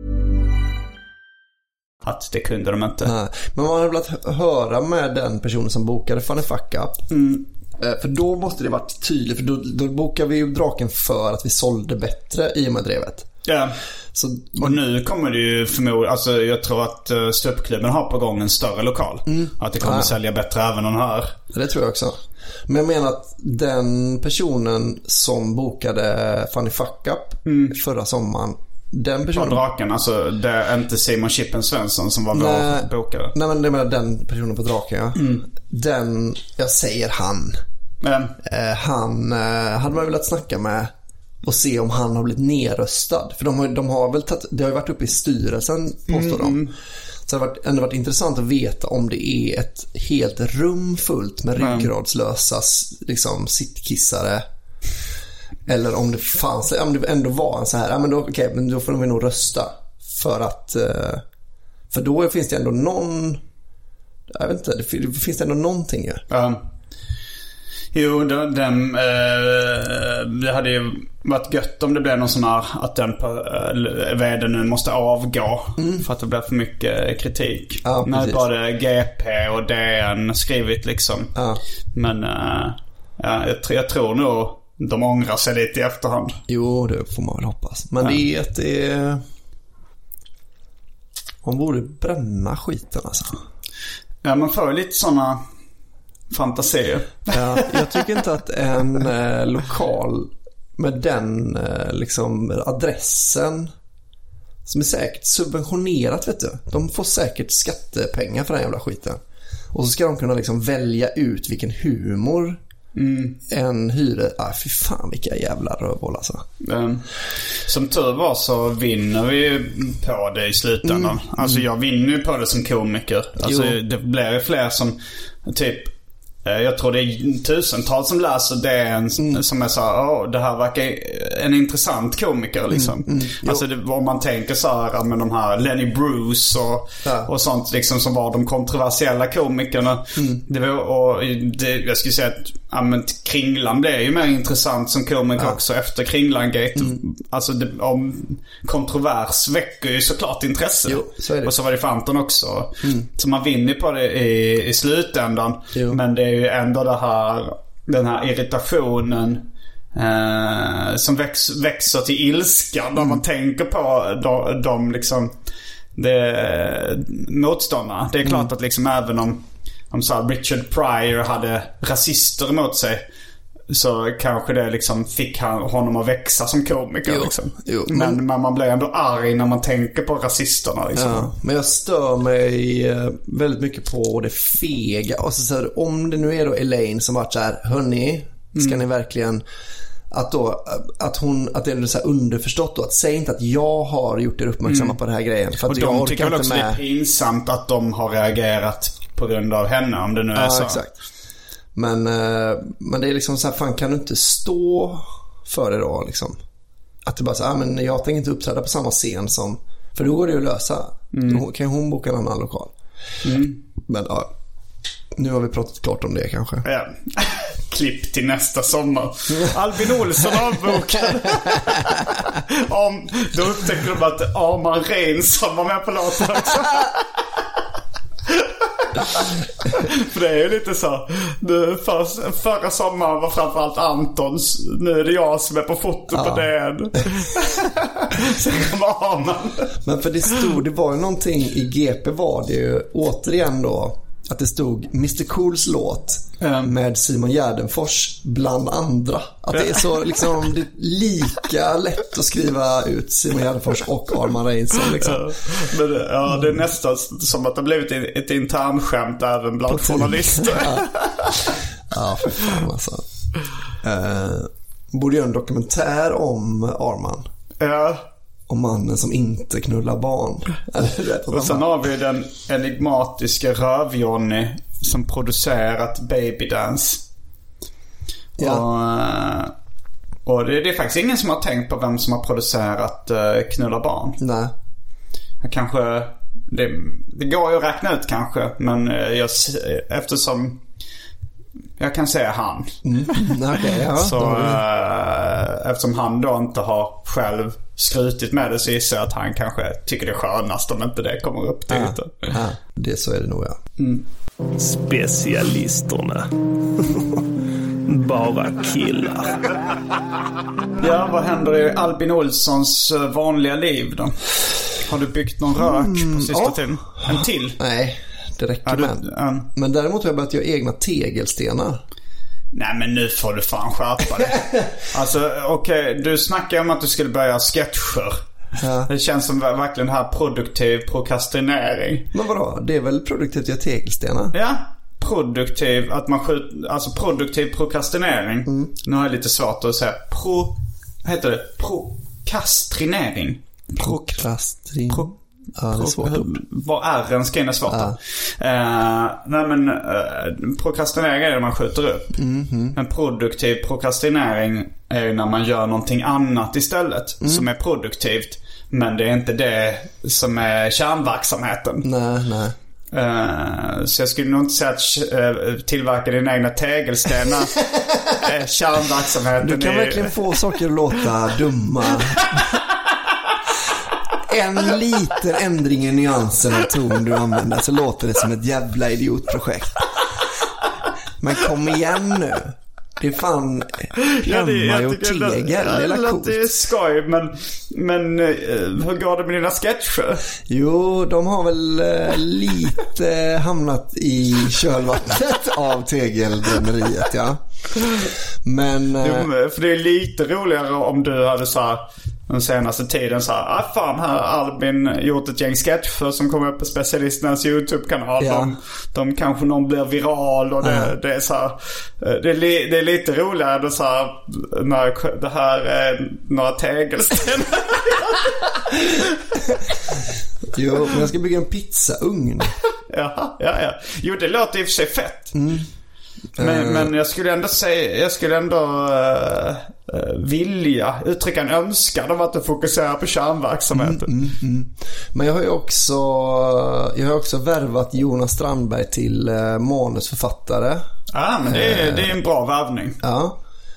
Att det kunde de inte. Nej, men man hade velat höra med den personen som bokade Funny Fuck Up. Mm. För då måste det varit tydligt, för då, då bokade vi ju Draken för att vi sålde bättre i och med drevet. Ja. Så, och nu kommer det ju förmodligen, alltså jag tror att uh, ståuppklubben har på gång en större lokal. Mm. Att det kommer ja. sälja bättre även än här. Det tror jag också. Men jag menar att den personen som bokade Funny Fuck Up mm. förra sommaren, den personen... På Draken, alltså det är inte Simon Chippen Svensson som var vår bokare. Nej, men det menar den personen på Draken, ja. Mm. Den, jag säger han. Mm. Eh, han eh, hade man velat snacka med och se om han har blivit nerröstad. För de har, de har väl tatt, det har ju varit uppe i styrelsen, påstår mm. de. Så det har varit, ändå varit intressant att veta om det är ett helt rum fullt med mm. ryggradslösa liksom, sittkissare. Eller om det fanns, om det ändå var en så här, ja, men då, okay, men då får de nog rösta. För att, för då finns det ändå någon, jag vet inte, det finns det ändå någonting ju. Ja. Jo, den, den, eh, det hade ju varit gött om det blev någon sån här att den eh, vdn nu måste avgå mm. för att det blev för mycket kritik. Ja, när både G P och D N skrivit liksom. Ja. Men eh, ja, jag, jag tror nog de ångrar sig lite i efterhand. Jo, det får man väl hoppas. Men ja. det är att det är... Man borde bränna skiten alltså. Ja, man får ju lite såna fantasier. Ja, jag tycker inte att en eh, lokal med den eh, liksom adressen som är säkert subventionerat, vet du. De får säkert skattepengar för den jävla skiten. Och så ska de kunna liksom välja ut vilken humor mm. en hyre... Ah, fy fan, vilka jävla rövhål alltså. Mm. Som tur var så vinner vi på det i slutändan. Mm. Alltså jag vinner ju på det som komiker. Alltså jo. Det blir fler som typ... Jag tror det är tusentals som läser det en, mm. som är så här, åh, det här verkar en intressant komiker liksom. Mm, mm, alltså det, om man tänker så här med de här Lenny Bruce och, ja. och sånt liksom som var de kontroversiella komikerna. Mm. Det var, och det, jag skulle säga att ja, men Kringlan blev ju mer intressant som komiker ja. också efter Kringlangate. Mm. Alltså det, om kontrovers väcker ju såklart intresse. Jo, så är det. Och så var det Fanton också. Mm. Så man vinner på det i, i slutändan. Jo. Men det är ju ändå det här, den här irritationen eh, som väx, växer till ilska när mm. man tänker på de, de liksom det, motståndarna. Det är klart mm. att liksom även om, om så här Richard Pryor hade rasister emot sig, så kanske det liksom fick han, honom att växa som komiker. Jo, liksom. jo, men, men, men man blir ändå arg när man tänker på rasisterna. Liksom. Ja, men jag stör mig väldigt mycket på det fega. Och så, så här, om det nu är då Elaine som varit så här, hörni, ska mm. ni verkligen... Att, då, att, hon, att det är så här underförstått då, att säga inte att jag har gjort er uppmärksamma mm. på den här grejen. För att och jag de tycker väl också med... det är pinsamt att de har reagerat på grund av henne, om det nu är ja, så. Exakt. Men, men det är liksom så här, fan, kan du inte stå för det då liksom? Att det bara så här, men jag tänker inte uppträda på samma scen som, för då går det ju att lösa. Mm. Då kan hon boka en annan lokal. Mm. Men ja, nu har vi pratat klart om det kanske. Ja. Klipp till nästa sommar. Albin Olsson avbokad. Om, då upptäcker de att Arman Reinsson var med på låten också. För det är ju lite så. Nu, för, förra sommaren var framförallt Antons. Nu är det jag som är på foto ja. på den. Sen kommer Arman. Men för det stod, det var ju någonting i G P, var det ju återigen då att det stod mister Cools låt mm. med Simon Gärdenfors bland andra. Att det är så liksom, det är lika lätt att skriva ut Simon Gärdenfors och Arman Reinsson liksom. Ja, men det, ja, det är nästan som att det har blivit ett internskämt även bland journalister. Ja, ja för fan alltså. Uh, borde göra en dokumentär om Arman. Ja. Om mannen som inte knullar barn. Och sen har vi den enigmatiska Röv-Johnny som producerat Babydance. Ja. Och, och det, det är faktiskt ingen som har tänkt på vem som har producerat uh, Knulla barn. Nej. Jag kanske det, det går ju att räkna ut kanske, men jag, eftersom jag kan säga han. Mm. Okay, ja. Så uh, eftersom han då inte har själv skrutit med det, så gissar jag att han kanske tycker det är skönast om inte det kommer upp till ja. ja, det så är det nog, ja. Mm. Specialisterna. bara killar. Ja, vad händer i Albin Olssons vanliga liv då? Har du byggt någon rök mm, på sista ja. tiden? En till? Nej, det räcker ja, med. Du, um... Men däremot har jag börjat göra egna tegelstenar. Nej, men nu får du fan skärpa dig. Alltså, okej, okay, du snackar om att du skulle börja sketcher. Ja. Det känns som verkligen här produktiv prokrastinering. Men vadå? Det är väl produktivt att göra tegelstenar? Ja, produktiv, att man skjuter, alltså produktiv prokrastinering. Mm. Nu har jag lite svårt att säga pro, vad heter det? Prokastrinering. Prokrastrin. Pro, ja, det är svårt. Vad är en ska in är svårt. Ja. Uh, nej men uh, prokrastinering är det man skjuter upp. Mm-hmm. Men produktiv prokrastinering är ju när man gör någonting annat istället mm. som är produktivt. Men det är inte det som är kärnverksamheten. Nej, nej. Uh, så jag skulle nog inte säga att uh, tillverka dina egna tegelstenar är kärnverksamheten. Du kan i... verkligen få saker att låta dumma. En liten ändring i nyansen av ton du använder så låter det som ett jävla idiotprojekt. Men kom igen nu. Det är fan hemma och tegel. Det är coolt. Det är skoj, men, men hur går det med dina sketcher? Jo, de har väl uh, lite hamnat i kölvattnet av tegeldrömmeriet, ja. Men... Uh, jo, för det är lite roligare om du hade så här den senaste tiden så här, ah fan, här har Albin gjort ett gäng sketcher som kommer upp på specialisternas YouTube-kanal. Ja. De, de kanske någon blir viral och det, uh-huh. det är så här, det är, li, det är lite roligare då så här, när det här är några tegelstenar. Jo, men jag ska bygga en pizzaugn. Ja, ja, ja. Jo, det låter i och för sig fett. Mm. Men, uh, men jag skulle ändå säga, jag skulle ändå uh, uh, vilja uttrycka en önskan om att du fokuserar på kärnverksamheten. Mm, mm, mm. Men jag har ju också jag har också värvat Jonas Strandberg till uh, manusförfattare. Ja, men det är, uh, det är en bra värvning. Ja.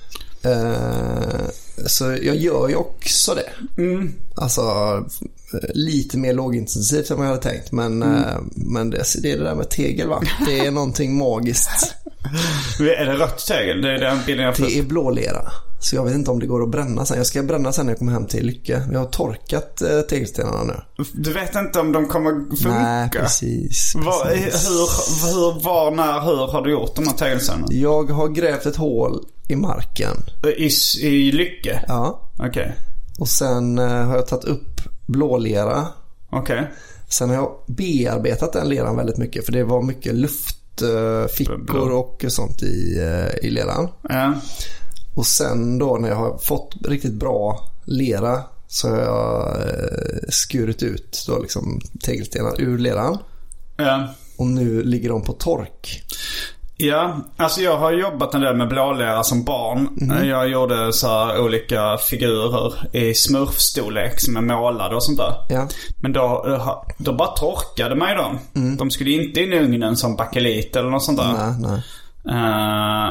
Uh, så jag gör ju också det. Mm. Alltså lite mer lågintensivt än vad jag hade tänkt. Men, mm. uh, men det, det är det där med tegel, va? Det är någonting magiskt. Är det rött tegel? Det är den bilden jag får. Det är blålera. Så jag vet inte om det går att bränna sen. Jag ska bränna sen när jag kommer hem till Lycka. Jag har torkat uh, tegelstenarna nu. Du vet inte om de kommer funka? Nej, precis, precis. Var, hur, hur, var, när, hur har du gjort de här tegelstenarna? Jag har grävt ett hål i marken. I, i Lycka? Ja. Okej. Okay. Och sen uh, har jag tagit upp blålera. Okej. Okay. Sen har jag bearbetat den leran väldigt mycket. För det var mycket luftfickor uh, och sånt i, uh, i leran. Ja. Och sen då när jag har fått riktigt bra lera så har jag uh, skurit ut då liksom tegelstenar ur leran. Ja. Och nu ligger de på tork. Ja, alltså jag har jobbat en del med blålera som barn. Mm. Jag gjorde så här olika figurer i smurfstorlek som är målade och sånt där. Ja. Men då, då bara torkade man ju dem. Mm. De skulle inte in i ugnen som bakelit eller något sånt där. Nej, nej. Uh,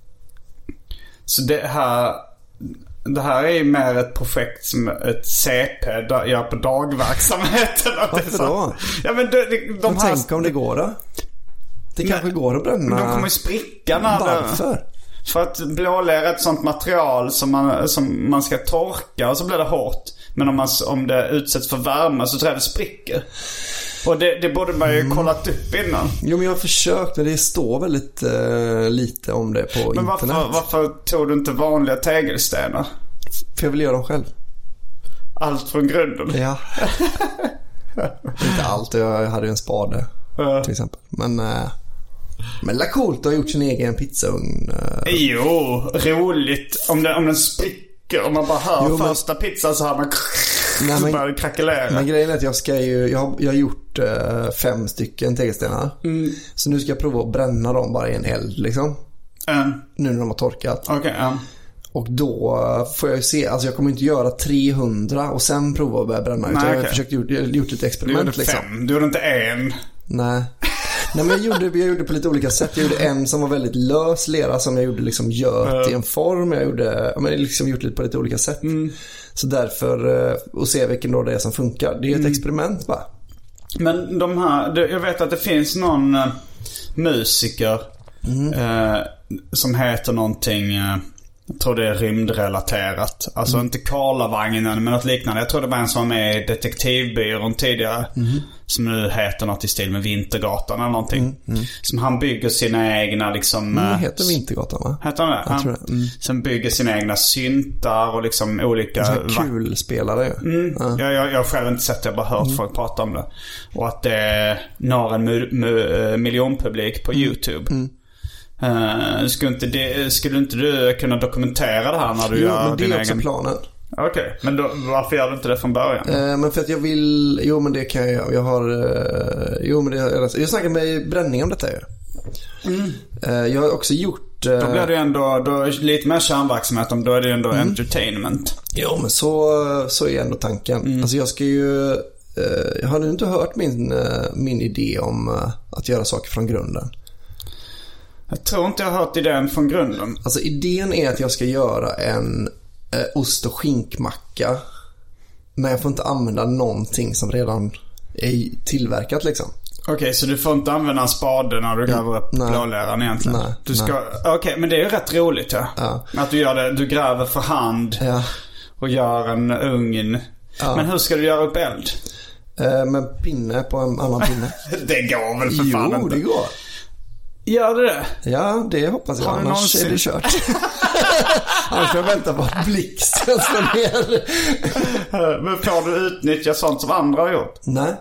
så det här det här är ju mer ett projekt som ett C P där jag på dagverksamheten. Varför då? Ja, men de, de, de här... Tänk om det går då? Det kanske men, går att bränna. Men de kommer ju spricka när Varför? Det, för att blålera är ett sånt material som man, som man ska torka och så blir det hårt. Men om, man, om det utsätts för värme så tror jag det spricker. Och det, det borde man ju mm. kollat upp innan. Jo, men jag har försökt, men det står väldigt uh, lite om det på men internet. Men varför, varför tog du inte vanliga tegelstenar? För jag vill göra dem själv. Allt från grunden? Ja. Inte allt, jag hade ju en spade uh. till exempel. Men... Uh, Men det är coolt att ha gjort sin egen pizzaugn. Jo, roligt. Om den, om den spricker, om man bara hör jo, första men... pizzan så har man nej, men, bara krackelera. Men grejen är att jag ska ju, jag har, jag har gjort uh, fem stycken tegelstenar. Mm. Så nu ska jag prova att bränna dem bara i en eld liksom. Mm. Nu när de har torkat. Okay, um. Och då får jag ju se, alltså jag kommer inte göra trehundra och sen prova att börja bränna. Nej, jag har okay. försökt gjort, gjort ett experiment. Du gjorde liksom. fem, du gjorde inte en. Nej. Nej, men jag gjorde, jag gjorde på lite olika sätt. Jag gjorde en som var väldigt lös lera som jag gjorde liksom göt uh. i en form. Jag gjorde, jag liksom gjort lite på lite olika sätt. Mm. Så därför, och se vilken då det är som funkar. Det är ett mm. experiment bara. Men de här, jag vet att det finns någon uh, musiker mm. uh, som heter någonting, jag tror det är rymdrelaterat. Alltså mm. inte Karlavagnen men något liknande. Jag tror det var en som var med i Detektivbyrån tidigare. Mm. Som nu heter något i stil med Vintergatan eller någonting. Mm. Mm. Som han bygger sina egna liksom... Mm, heter Vintergatan va? Heter han det? Jag tror det. Mm. Som bygger sina egna syntar och liksom olika... Kul spelare. Mm. Ja. Jag, jag, jag har själv inte sett det, jag har bara hört mm. folk prata om det. Och att det når en mu- mu- miljonpublik på mm. YouTube. Mm. Uh, skulle, inte det, skulle inte du kunna dokumentera det här när du jo, gör men det din är också egen... planen. Okej, okay. Men då, varför gör du inte det från början? Uh, men för att jag vill... Jo, men det kan jag göra. Jag har... Uh, jo, men det... Jag, jag snackade med Bränning om detta ju. Mm. Uh, jag har också gjort... Uh... Då blir det ändå då, lite mer kärnverksamhet. Då är det ändå mm. entertainment. Jo, men så, så är ändå tanken. Mm. Alltså jag ska ju... Uh, har du inte hört min, uh, min idé om uh, att göra saker från grunden? Jag tror inte jag har hört idén från grunden. Alltså idén är att jag ska göra en eh, ost- och skinkmacka. Men jag får inte använda någonting som redan är tillverkat liksom. Okej, okay, så du får inte använda en spade när du gräver upp blåläran egentligen? Nej, du ska... Okej, okay, men det är ju rätt roligt ja. ja. Att du gör det, du gräver för hand ja. Och gör en ugn. Ja. Men hur ska du göra upp eld? Eh, med pinne på en annan pinne. Det går väl för fan jo, inte? Jo, det går. Gör det det? Ja, det hoppas jag. Annars någonsin... är det kört. Annars får jag vänta på att blixten slår ner. Men får du utnyttja sånt som andra har gjort? Nej.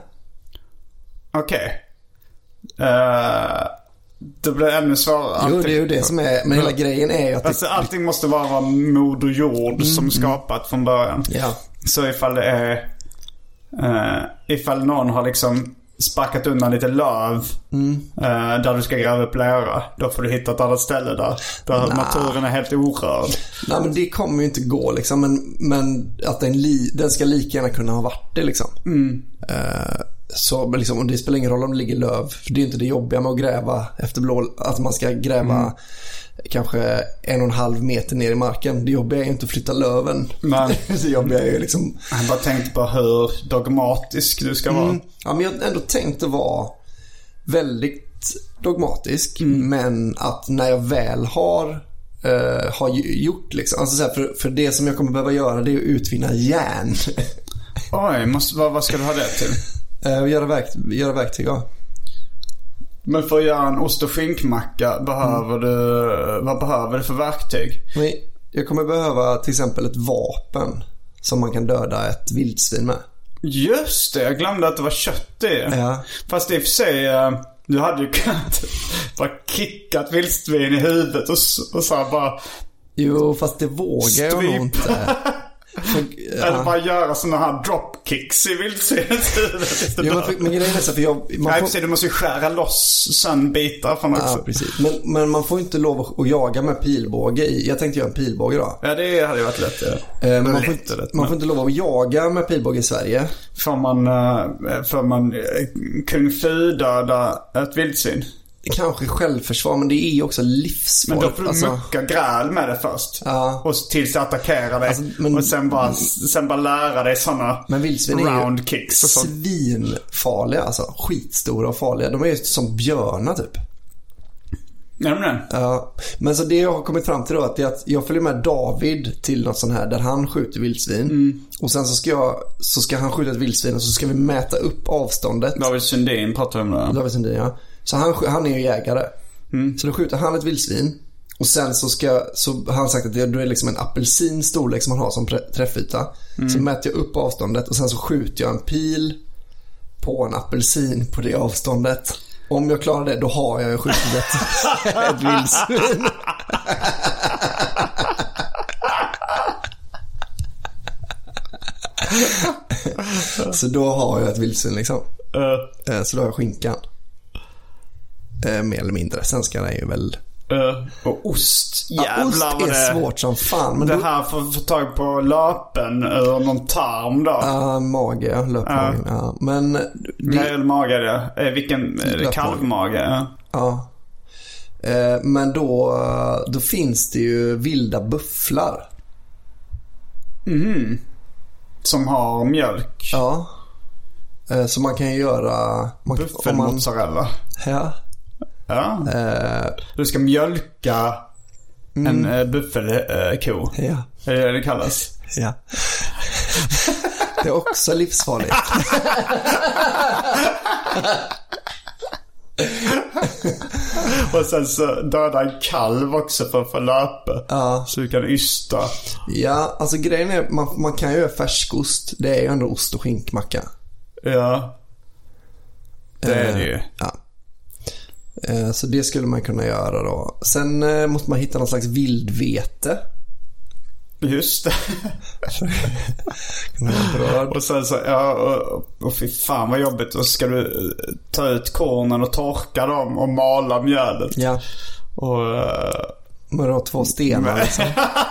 Okej. Okay. Uh, det blir ännu svårare. Allting... Jo, det är ju det som är... Men hela grejen är ju att... Alltså, det... allting måste vara moder jord mm, som skapat mm. från början. Ja. Så ifall det är... Uh, ifall någon har liksom... sparkat undan lite löv mm. uh, där du ska gräva upp lära, då får du hitta ett annat ställe där, där nah. naturen är helt orörd. Nej, men det kommer ju inte gå liksom, men, men att den, li, den ska lika gärna kunna ha varit det liksom. Mm. Uh, så liksom, och det spelar ingen roll om det ligger löv, för det är inte det jobbiga med att gräva efter blå, att man ska gräva mm. kanske en och en halv meter ner i marken. Det jobbiga är ju inte att flytta löven. Men det jobbiga är ju liksom... Jag bara tänkte på hur dogmatisk du ska vara. Mm. Ja, men jag har ändå tänkt att vara väldigt dogmatisk. Mm. Men att när jag väl har uh, har gjort liksom, alltså så här, för, för det som jag kommer behöva göra, det är att utvinna järn. Oj, måste, vad, vad ska du ha det till? Uh, göra, verk, göra verktyg, ja. Men för att göra en ost- och skinkmacka behöver mm. du, vad behöver du för verktyg? Men jag kommer behöva till exempel ett vapen som man kan döda ett vildsvin med. Just det, jag glömde att det var kött i. Ja. Fast i och för sig, du hade ju kunnat bara kickat vildsvin i huvudet och, och så bara... Jo, fast det vågar jag nog inte. För, ja. Eller bara göra såna här dropkicks i vildsvinets huvud. Ja, men, men grejen är så för jag... Man Nej, får... precis, du måste ju skära loss sen bitar från också. Ja, precis. Men, men man får inte lov att jaga med pilbåge i. Jag tänkte göra en pilbåge då. Ja, det hade ju varit lätt. Ja. Men man, lätt, får inte, lätt, man får inte lov att jaga med pilbåge i Sverige. Får man, får man kung fu döda ett vildsvin? Kanske självförsvar, men det är ju också livsfarligt. Men då får du alltså... mucka gräl med det först. Ja. Och tills du attackerar dig. Alltså, men... Och sen bara, sen bara lära dig sådana round kicks och sånt. Svinfarliga, alltså. Skitstora och farliga. De är ju som björnar typ. Ja, men det. Ja. Men så det jag har kommit fram till då, att, är att jag följer med David till något sånt här där han skjuter vildsvin. Mm. Och sen så ska, jag, så ska han skjuta ett vildsvin och så ska vi mäta upp avståndet. David Sundin pratar om det. David Sundin, ja. Så han, han är ju jägare. Mm. Så då skjuter han ett vildsvin. Och sen så ska så har han sagt att det är liksom en apelsinstorlek som han har som träffyta. Mm. Så mäter jag upp avståndet och sen så skjuter jag en pil på en apelsin på det avståndet. Om jag klarar det, då har jag skjutit ett, ett vildsvin. Så då har jag ett vildsvin liksom. Uh. Så då har jag skinkan. Eh, mer eller mindre. Sen ska det ju väl... Uh, och ost. Jävlar, ja, ost är det... svårt som fan. Men det då... här för att få tag på löpen ur någon tarm då. Ja, uh, mage. Löpmagen. Uh. Ja. Men... Det... Nej, eller mage är det. Eh, vilken... Är det kalvmage? Ja. Ja. Eh, men då, då finns det ju vilda bufflar. Mm. Som har mjölk. Ja. Eh, så man kan ju göra... Buffelmozzarella. Ja. Ja. Uh, du ska mjölka mm. en uh, buffelko. Ja. Är det det kallas? Ja. Det är också livsfarligt. Och sen så döda en kalv också för att få löpa. Ja. Så du kan ysta. Ja, alltså grejen är man, man kan ju göra färskost. Det är ju ändå ost och skinkmacka. Ja. Det är det ju. uh, Ja. uh, Så det skulle man kunna göra då. Sen uh, måste man hitta någon slags vildvete. Just det. Och sen så, ja, och, och fy fan vad jobbigt. Och ska du ta ut kornen och torka dem och mala mjölet. Ja. Och uh... man har två stenar liksom.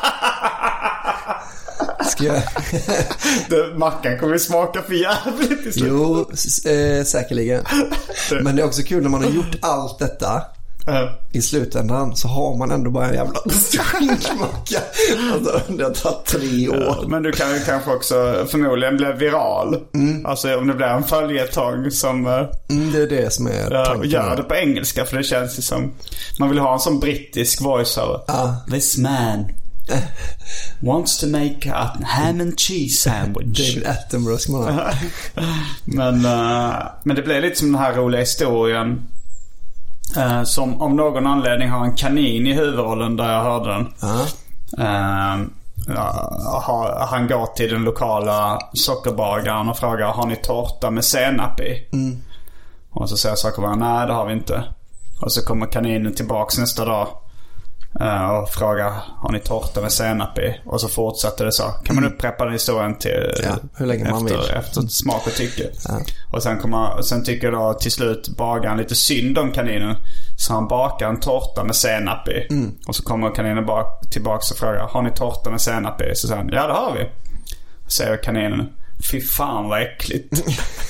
Ska jag... det, mackan kommer smaka för jävligt. Jo, äh, säkerligen. Men det är också kul när man har gjort allt detta. Uh. I slutändan så har man ändå bara en jävla skinkmacka. Alltså, det har tagit tre år. Ja, men du kan ju kanske också förmodligen bli viral. Mm. Alltså om det blir en följetong som mm, det är det som är uh, gör det på engelska. För det känns ju som man vill ha en sån brittisk voiceover. uh. This man wants to make a ham and cheese sandwich. David Attenborough ska man ha. men, uh, men det blir lite som den här roliga historien Uh, som om någon anledning har en kanin i huvudrollen där jag hörde den. Uh-huh. uh, uh, Han går till den lokala sockerbagaren och frågar: har ni tårta med senap i? Mm. Och så säger sockerbagaren: nej, det har vi inte. Och så kommer kaninen tillbaks nästa dag uh, och frågar: har ni tårta med senap i? Och så fortsätter det så. Kan man upprepa den historien till ja, hur länge efter, man vill. efter smak och tycke. Ja. Och sen, kommer, sen tycker då till slut bagaren lite synd om kaninen, så han bakar en tårta med senap i. Mm. Och så kommer kaninen bak, tillbaka och frågar: har ni tårta med senap i? Så säger han: ja, det har vi. Säger kaninen: fy fan vad äckligt.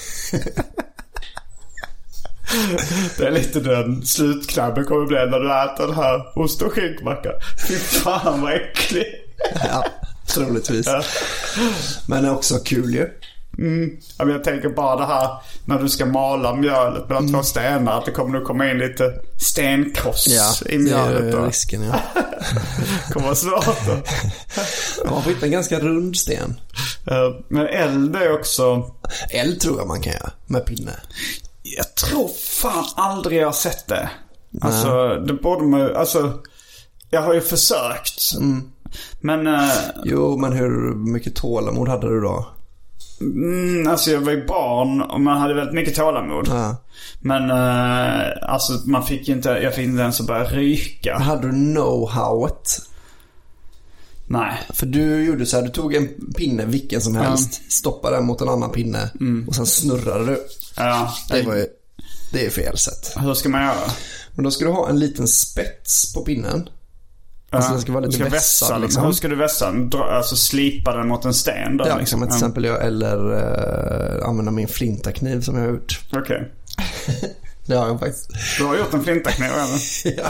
Det är lite den slutknabben kommer bli när du äter den här ost och skinkmackan. Fy fan vad äcklig. Ja, troligtvis. Ja. Men det är också kul ju. Mm. Jag tänker bara det här när du ska mala mjölet mellan mm. två stenar, att det kommer att komma in lite stenkross ja, i mjölet. Ja, risken, ja. Det kommer vara svårt då. Man får hitta en ganska rund sten. Men eld är också... Eld tror jag man kan göra med pinne. Jag tror fan aldrig jag har sett det. Alltså, det borde man, alltså, jag har ju försökt. Mm. Men... Uh, jo, men hur mycket tålamod hade du då? Mm, alltså jag var ju barn och man hade väldigt mycket tålamod. Ja. Men uh, alltså man fick inte, jag fick inte ens att börja ryka. Hade du know-howet? Nej. För du gjorde så här, du tog en pinne, vilken som helst, mm. stoppade den mot en annan pinne mm. och sen snurrade du. Ja. Det var ju, det är fel sätt. Hur ska man göra? Men då ska du ha en liten spets på pinnen. Alltså ja, den ska vara lite ska vässad vässa, liksom. Hur ska du vässa den? Alltså slipa den mot en sten då, ja, liksom. Till exempel jag, eller uh, använda min flintakniv som jag har gjort. Okej. Okay. Det har jag faktiskt. Du har gjort en flintakniv även? Ja.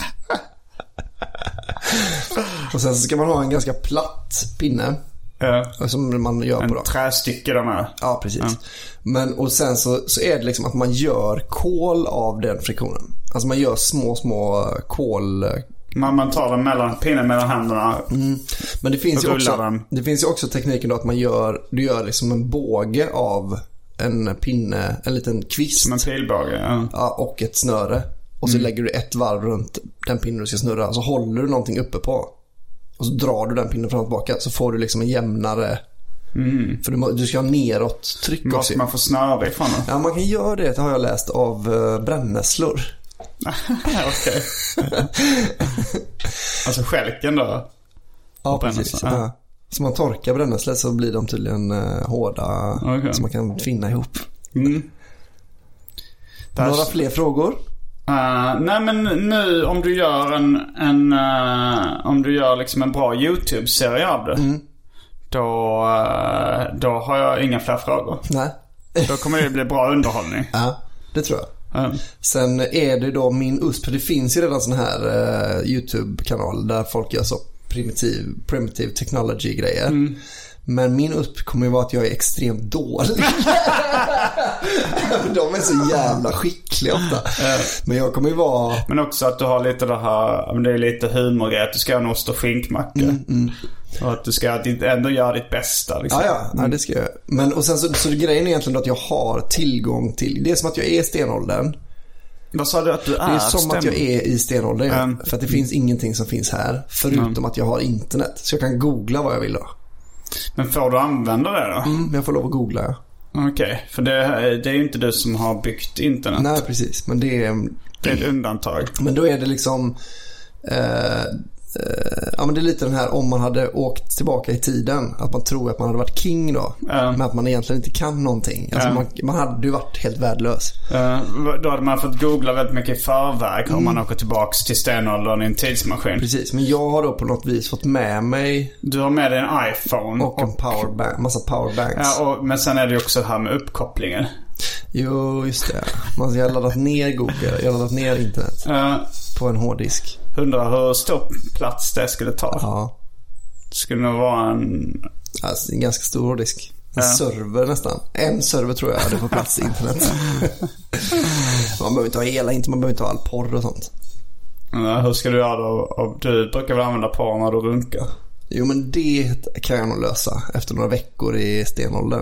Och sen så ska man ha en ganska platt pinne. Ja. Som man gör en på då. trästycke de här. Ja, precis. Ja. Men och sen så, så är det liksom att man gör kol av den friktionen. Alltså man gör små, små kol... Man, man tar den mellan, pinnen mellan händerna. Mm. Men det finns ju också, det finns ju också tekniken då att man gör, du gör liksom en båge av en pinne, en liten kvist. Som en pilbåge, ja. Ja, och ett snöre. Och så mm. lägger du ett varv runt den pinnen du ska snurra. Så håller du någonting uppe på. Och så drar du den pinnen fram och tillbaka. Så får du liksom en jämnare... Mm. För du, du ska ha neråt tryck också. Måste man få snöre ifrån det? Ja, man kan göra det. Det har jag läst av uh, brännässlor. Okej. Alltså skälken då? Ja, precis. Ja. Ja. Så man torkar brännässlor så blir de tydligen uh, hårda. Okay. Så man kan tvinna ihop. Mm. Några är... fler frågor? Uh, nej men nu om du gör en, en uh, om du gör liksom en bra YouTube-serie av det, mm. då, uh, då har jag inga fler frågor. Nej. Då kommer det bli bra underhållning. Ja, det tror jag. Mm. Sen är det då min U S P, för det finns ju redan sån här uh, YouTube-kanal där folk gör så. primitiv, primitive technology grejer. Mm. Men min upp kommer ju vara att jag är extremt dålig. De är så jävla skickliga ofta. Men jag kommer ju vara... Men också att du har lite det här, det är lite humor att du ska ha en ost och skinkmacka. Mm, mm. Och att du ska ändå göra ditt bästa liksom. Ja, ja, ja, det ska jag. Men och sen så, så grejen är egentligen att jag har tillgång till, det är som att jag är i stenåldern. Vad sa du att du är? Det är som sten... att jag är i stenåldern. Mm. För att det finns ingenting som finns här förutom mm. att jag har internet. Så jag kan googla vad jag vill då. Men får du använda det då? Mm, jag får lov att googla, ja. Okej, okay, för det, det är ju inte du som har byggt internet. Nej, precis, men det är... Det är ett undantag. Men då är det liksom... Eh, eh, ja, men det är lite den här om man hade åkt tillbaka i tiden. Att man tror att man hade varit king då. Uh. Men att man egentligen inte kan någonting. Alltså uh. man, man hade ju varit helt värdelös. Uh, då hade man fått googla väldigt mycket i förväg mm. om man åker tillbaka till stenåldern i en tidsmaskin. Precis, men jag har då på något vis fått med mig... Du har med dig en iPhone. Och en powerbank, massa powerbanks. Ja, och, men sen är det ju också det här med uppkopplingen. Jo, just det. Man har laddat ner Google, jag har laddat ner internet uh. på en hårddisk. Undrar hur stor plats det skulle ta. Ja. Det skulle nog vara en... Alltså, en ganska stor hårddisk. En ja. server nästan. En server tror jag hade på plats i internet. Man behöver inte ha hela internet, man behöver inte ha all porr och sånt. Ja, hur ska du göra då? Du brukar väl använda porr när du runkar? Jo, men det kan jag nog lösa efter några veckor i stenåldern.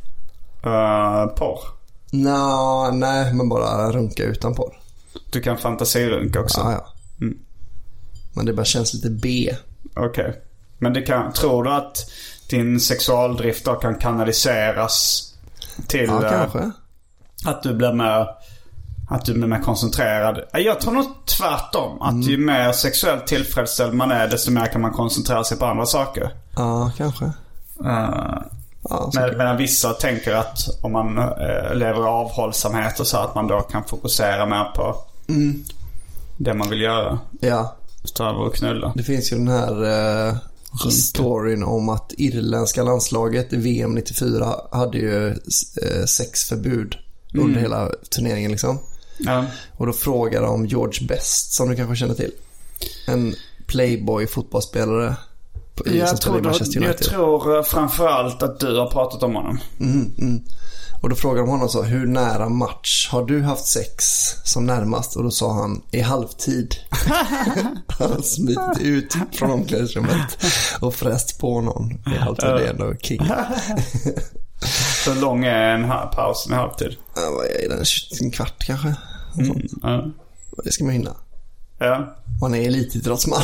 Uh, porr? Nå, nej, men bara runka utan porr. Du kan fantasirunka också? Ja, ja. Mm. Men det bara känns lite B. Okej. Okay. Men det kan, tror du att din sexualdrift då kan kanaliseras till... Ja, kanske. Uh, att du blir mer... Att du blir mer koncentrerad. Jag tror nog tvärtom. Att mm. ju mer sexuellt tillfredsställd man är, desto mer kan man koncentrera sig på andra saker. Ja, kanske. Uh, ja, men, men vissa tänker att om man uh, lever avhållsamhet och så, att man då kan fokusera mer på mm. det man vill göra. Ja. Stöva och knulla. Det finns ju den här uh, storyn om att irländska landslaget i V M nittiofyra hade ju uh, sexförbud mm. under hela turneringen liksom. Ja. Och då frågar de George Best, som du kanske känner till. En playboy fotbollsspelare på, i, jag, tror då, jag tror framförallt att du har pratat om honom. Mm, mm. Och då frågar de honom så, hur nära match har du haft sex som närmast? Och då sa han, i halvtid. Han smitt ut från omklädningsrummet och fräst på någon i halvtid. Det är ändå king. Så lång är en ha- paus en halvtid? Ja, vad är den? En kvart kanske? Mm, ja. Det ska man hinna. Ja. Man är elitidrottsman.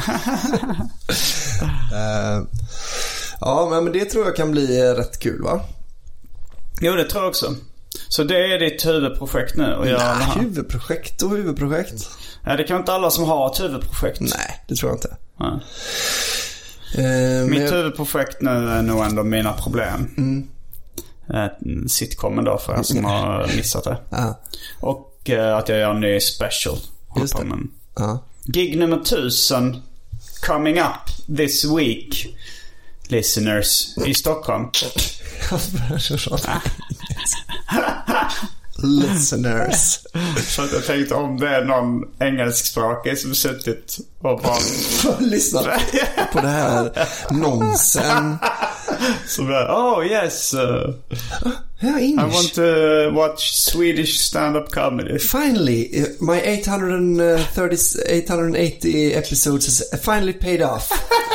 uh, ja, men det tror jag kan bli rätt kul, va? Jo, det tror jag också. Så det är ditt huvudprojekt nu? Och Nej, huvudprojekt och huvudprojekt. Ja, det kan inte alla som har ett huvudprojekt. Nej, det tror jag inte. Ja. Uh, Mitt jag... huvudprojekt nu är nog ändå Mina problem. Mm. Sitcomen då, för jag som har missat det. Ja. Och uh, att jag gör en ny special. Just det. En... Ja. Gig nummer tusen coming up this week, listeners, i Stockholm. Listeners. Så jag tänkte om det är någon engelskspråkig som suttit och bara lyssnat på det här nonsen. Som är, oh yes uh, yeah, I want to watch Swedish stand-up comedy. Finally, my eight hundred thirty, eight hundred eighty episodes has finally paid off.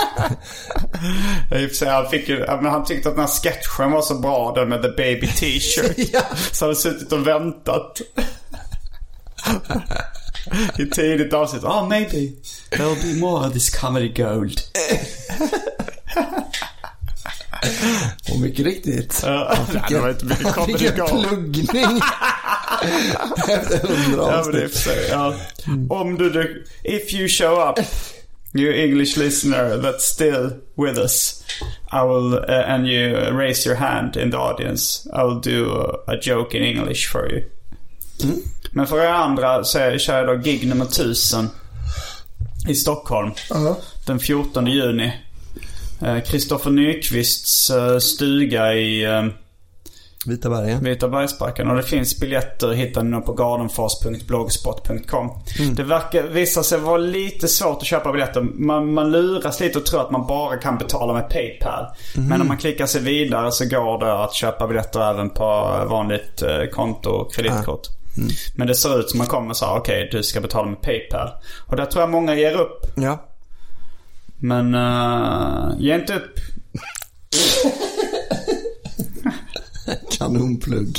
Han, fick ju, han tyckte att den här sketchen var så bra, den med the baby t-shirt. Ja. Så han suttit och väntat i tidigt avsnitt. Oh, maybe there'll be more of this comedy gold. Och mycket riktigt. Uh, han fick, nej, det var inte mycket han fick en pluggning. Ja, men det är för sig, ja. Mm. Om du, du, if you show up, you English listener that's still with us, I will, uh, and you raise your hand in the audience, I will do a, a joke in English for you. Mm. Men för er andra så är, kör jag då gig nummer tusen i Stockholm. Uh-huh. Den fjortonde juni. Kristoffer Nyqvists stuga i Vita bergen. Vita bergsparken. Och det finns biljetter hittar ni på gardenfors punkt blogspot punkt com. Mm. Det verkar visa sig vara lite svårt att köpa biljetter. Man, man luras lite och tror att man bara kan betala med PayPal. Mm. Men om man klickar sig vidare så går det att köpa biljetter även på vanligt eh, konto och kreditkort. Ah. Mm. Men det ser ut som man kommer så här: okej, okay, du ska betala med PayPal. Och där tror jag många ger upp. Ja. Men uh, ge inte upp. Kanonplugg.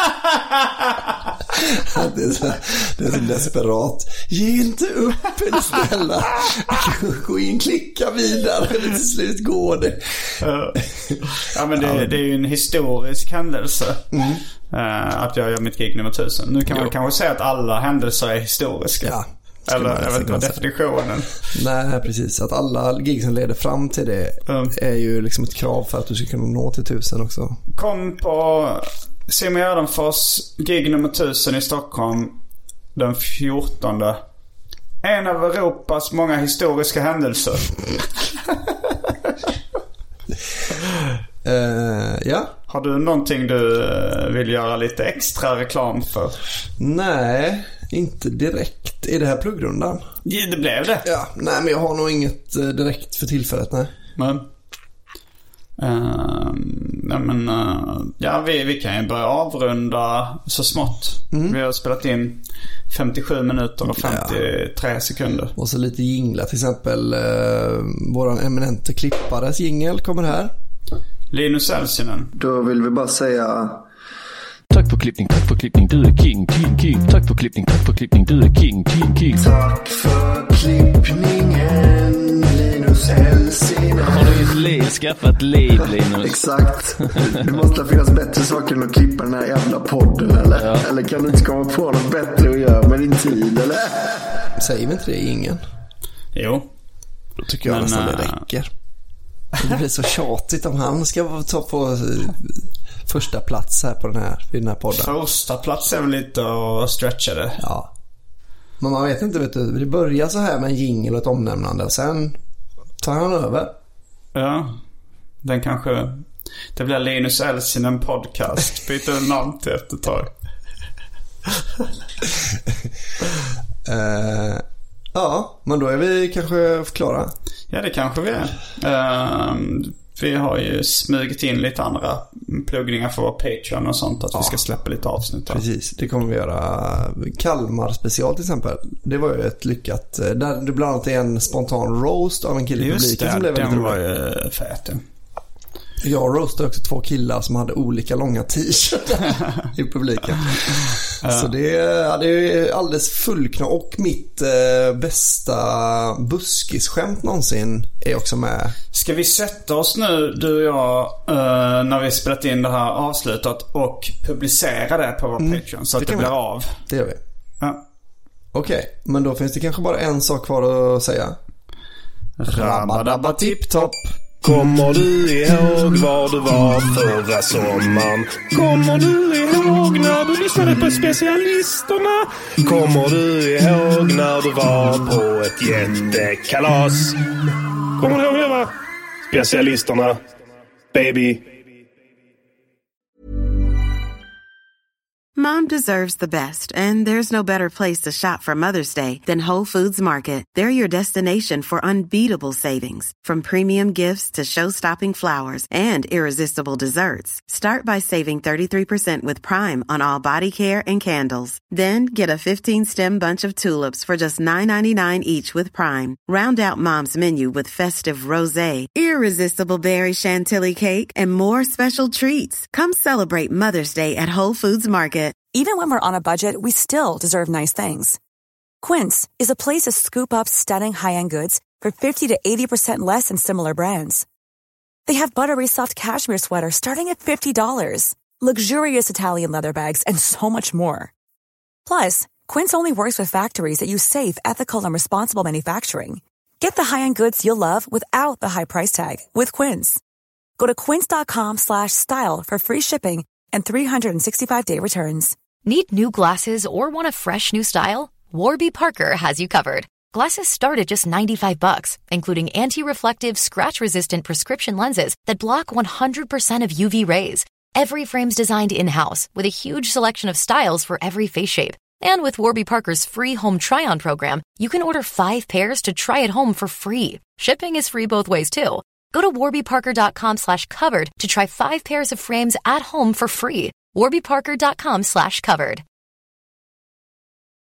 det, är så, det är så desperat. Ge inte upp, eller snälla. Gå in, klicka vidare. Eller till slut går det. Ja, men det, det är ju en historisk händelse. Mm. uh, Att jag gör mitt gig nummer tusen. Nu kan man jo. kanske säga att alla händelser är historiska. Ja. Eller jag vet inte vad definitionen. Nej, precis. Att alla gig som leder fram till det mm. är ju liksom ett krav för att du ska kunna nå till tusen också. Kom på Simon Gärdenfors gig nummer tusen i Stockholm den fjortonde. En av Europas många historiska händelser. uh, ja. Har du någonting du vill göra lite extra reklam för? Nej, inte direkt. Är det här pluggrundan? Ja, det blev det. Ja, nej, men jag har nog inget direkt för tillfället, nej. Men, uh, nej, men uh, ja, vi, vi kan ju börja avrunda så smått. Mm. Vi har spelat in femtiosju minuter och femtiotre ja. sekunder. Och så lite jingla, till exempel uh, våran eminente klippares jingel kommer här. Linus Elsinen. Då vill vi bara säga: tack för klippning, tack för klippning, du är king, king, king. Tack för klippning, tack för klippning, du är king, king, king. Tack för klippningen, Linus Elsinen. Har du ett liv, skaffat liv, Linus? Exakt. Det måste finnas bättre saker än att klippa den här jävla podden, eller? Ja. Eller kan du inte komma på något bättre att göra med din tid, eller? Säger vi inte det, ingen? Jo. Då tycker jag nästan det räcker. Det blir så tjatigt om han ska ta på första plats här på den här, vid den här podden. Första plats är väl lite att stretcha det. Ja. Men man vet inte, vet du, det börjar så här med en jingle och ett omnämnande. Sen tar han över. Ja, den kanske... Det blir Linus Elsinen podcast. Byter namn till ett tag. uh, ja, men då är vi kanske klara. Ja, det kanske vi är. Uh, vi har ju smugit in lite andra pluggningar för vår Patreon och sånt. Att ja, vi ska släppa lite avsnitt. Precis, det kommer vi göra. Kalmar special till exempel. Det var ju ett lyckat. Där det bland annat är en spontan roast av en kille i publiken. Just det, den var ju fet. Jag roastade också två killar som hade olika långa t-shirtar i publiken. Ja. Så det, ja, det är alldeles fullknall. Och mitt eh, bästa buskisskämt någonsin är också med. Ska vi sätta oss nu, du och jag, eh, när vi spelat in det här avslutet och publicera det på vår mm, Patreon så att det, det blir vi. av? Det gör vi. Ja. Okej, okay, men då finns det kanske bara en sak kvar att säga. Rabba tipptopp. Kommer du ihåg var du var förra sommaren? Kommer du ihåg när du lyssnade på specialisterna? Kommer du ihåg när du var på ett jättekalas? Kommer du ihåg det, va? Specialisterna, baby. Mom deserves the best, and there's no better place to shop for Mother's Day than Whole Foods Market. They're your destination for unbeatable savings, from premium gifts to show-stopping flowers and irresistible desserts. Start by saving thirty-three percent with Prime on all body care and candles. Then get a fifteen-stem bunch of tulips for just nine ninety-nine each with Prime. Round out Mom's menu with festive rosé, irresistible berry chantilly cake, and more special treats. Come celebrate Mother's Day at Whole Foods Market. Even when we're on a budget, we still deserve nice things. Quince is a place to scoop up stunning high-end goods for fifty to eighty percent less than similar brands. They have buttery soft cashmere sweaters starting at fifty dollars, luxurious Italian leather bags, and so much more. Plus, Quince only works with factories that use safe, ethical, and responsible manufacturing. Get the high-end goods you'll love without the high price tag with Quince. Go to quince.com slash style for free shipping and three sixty-five day returns. Need new glasses or want a fresh new style? Warby Parker has you covered. Glasses start at just ninety-five bucks, including anti-reflective, scratch-resistant prescription lenses that block one hundred percent of U V rays. Every frame's designed in-house with a huge selection of styles for every face shape. And with Warby Parker's free home try-on program, you can order five pairs to try at home for free. Shipping is free both ways, too. Go to warbyparker.com slash covered to try five pairs of frames at home for free. warbyparker.com slash covered.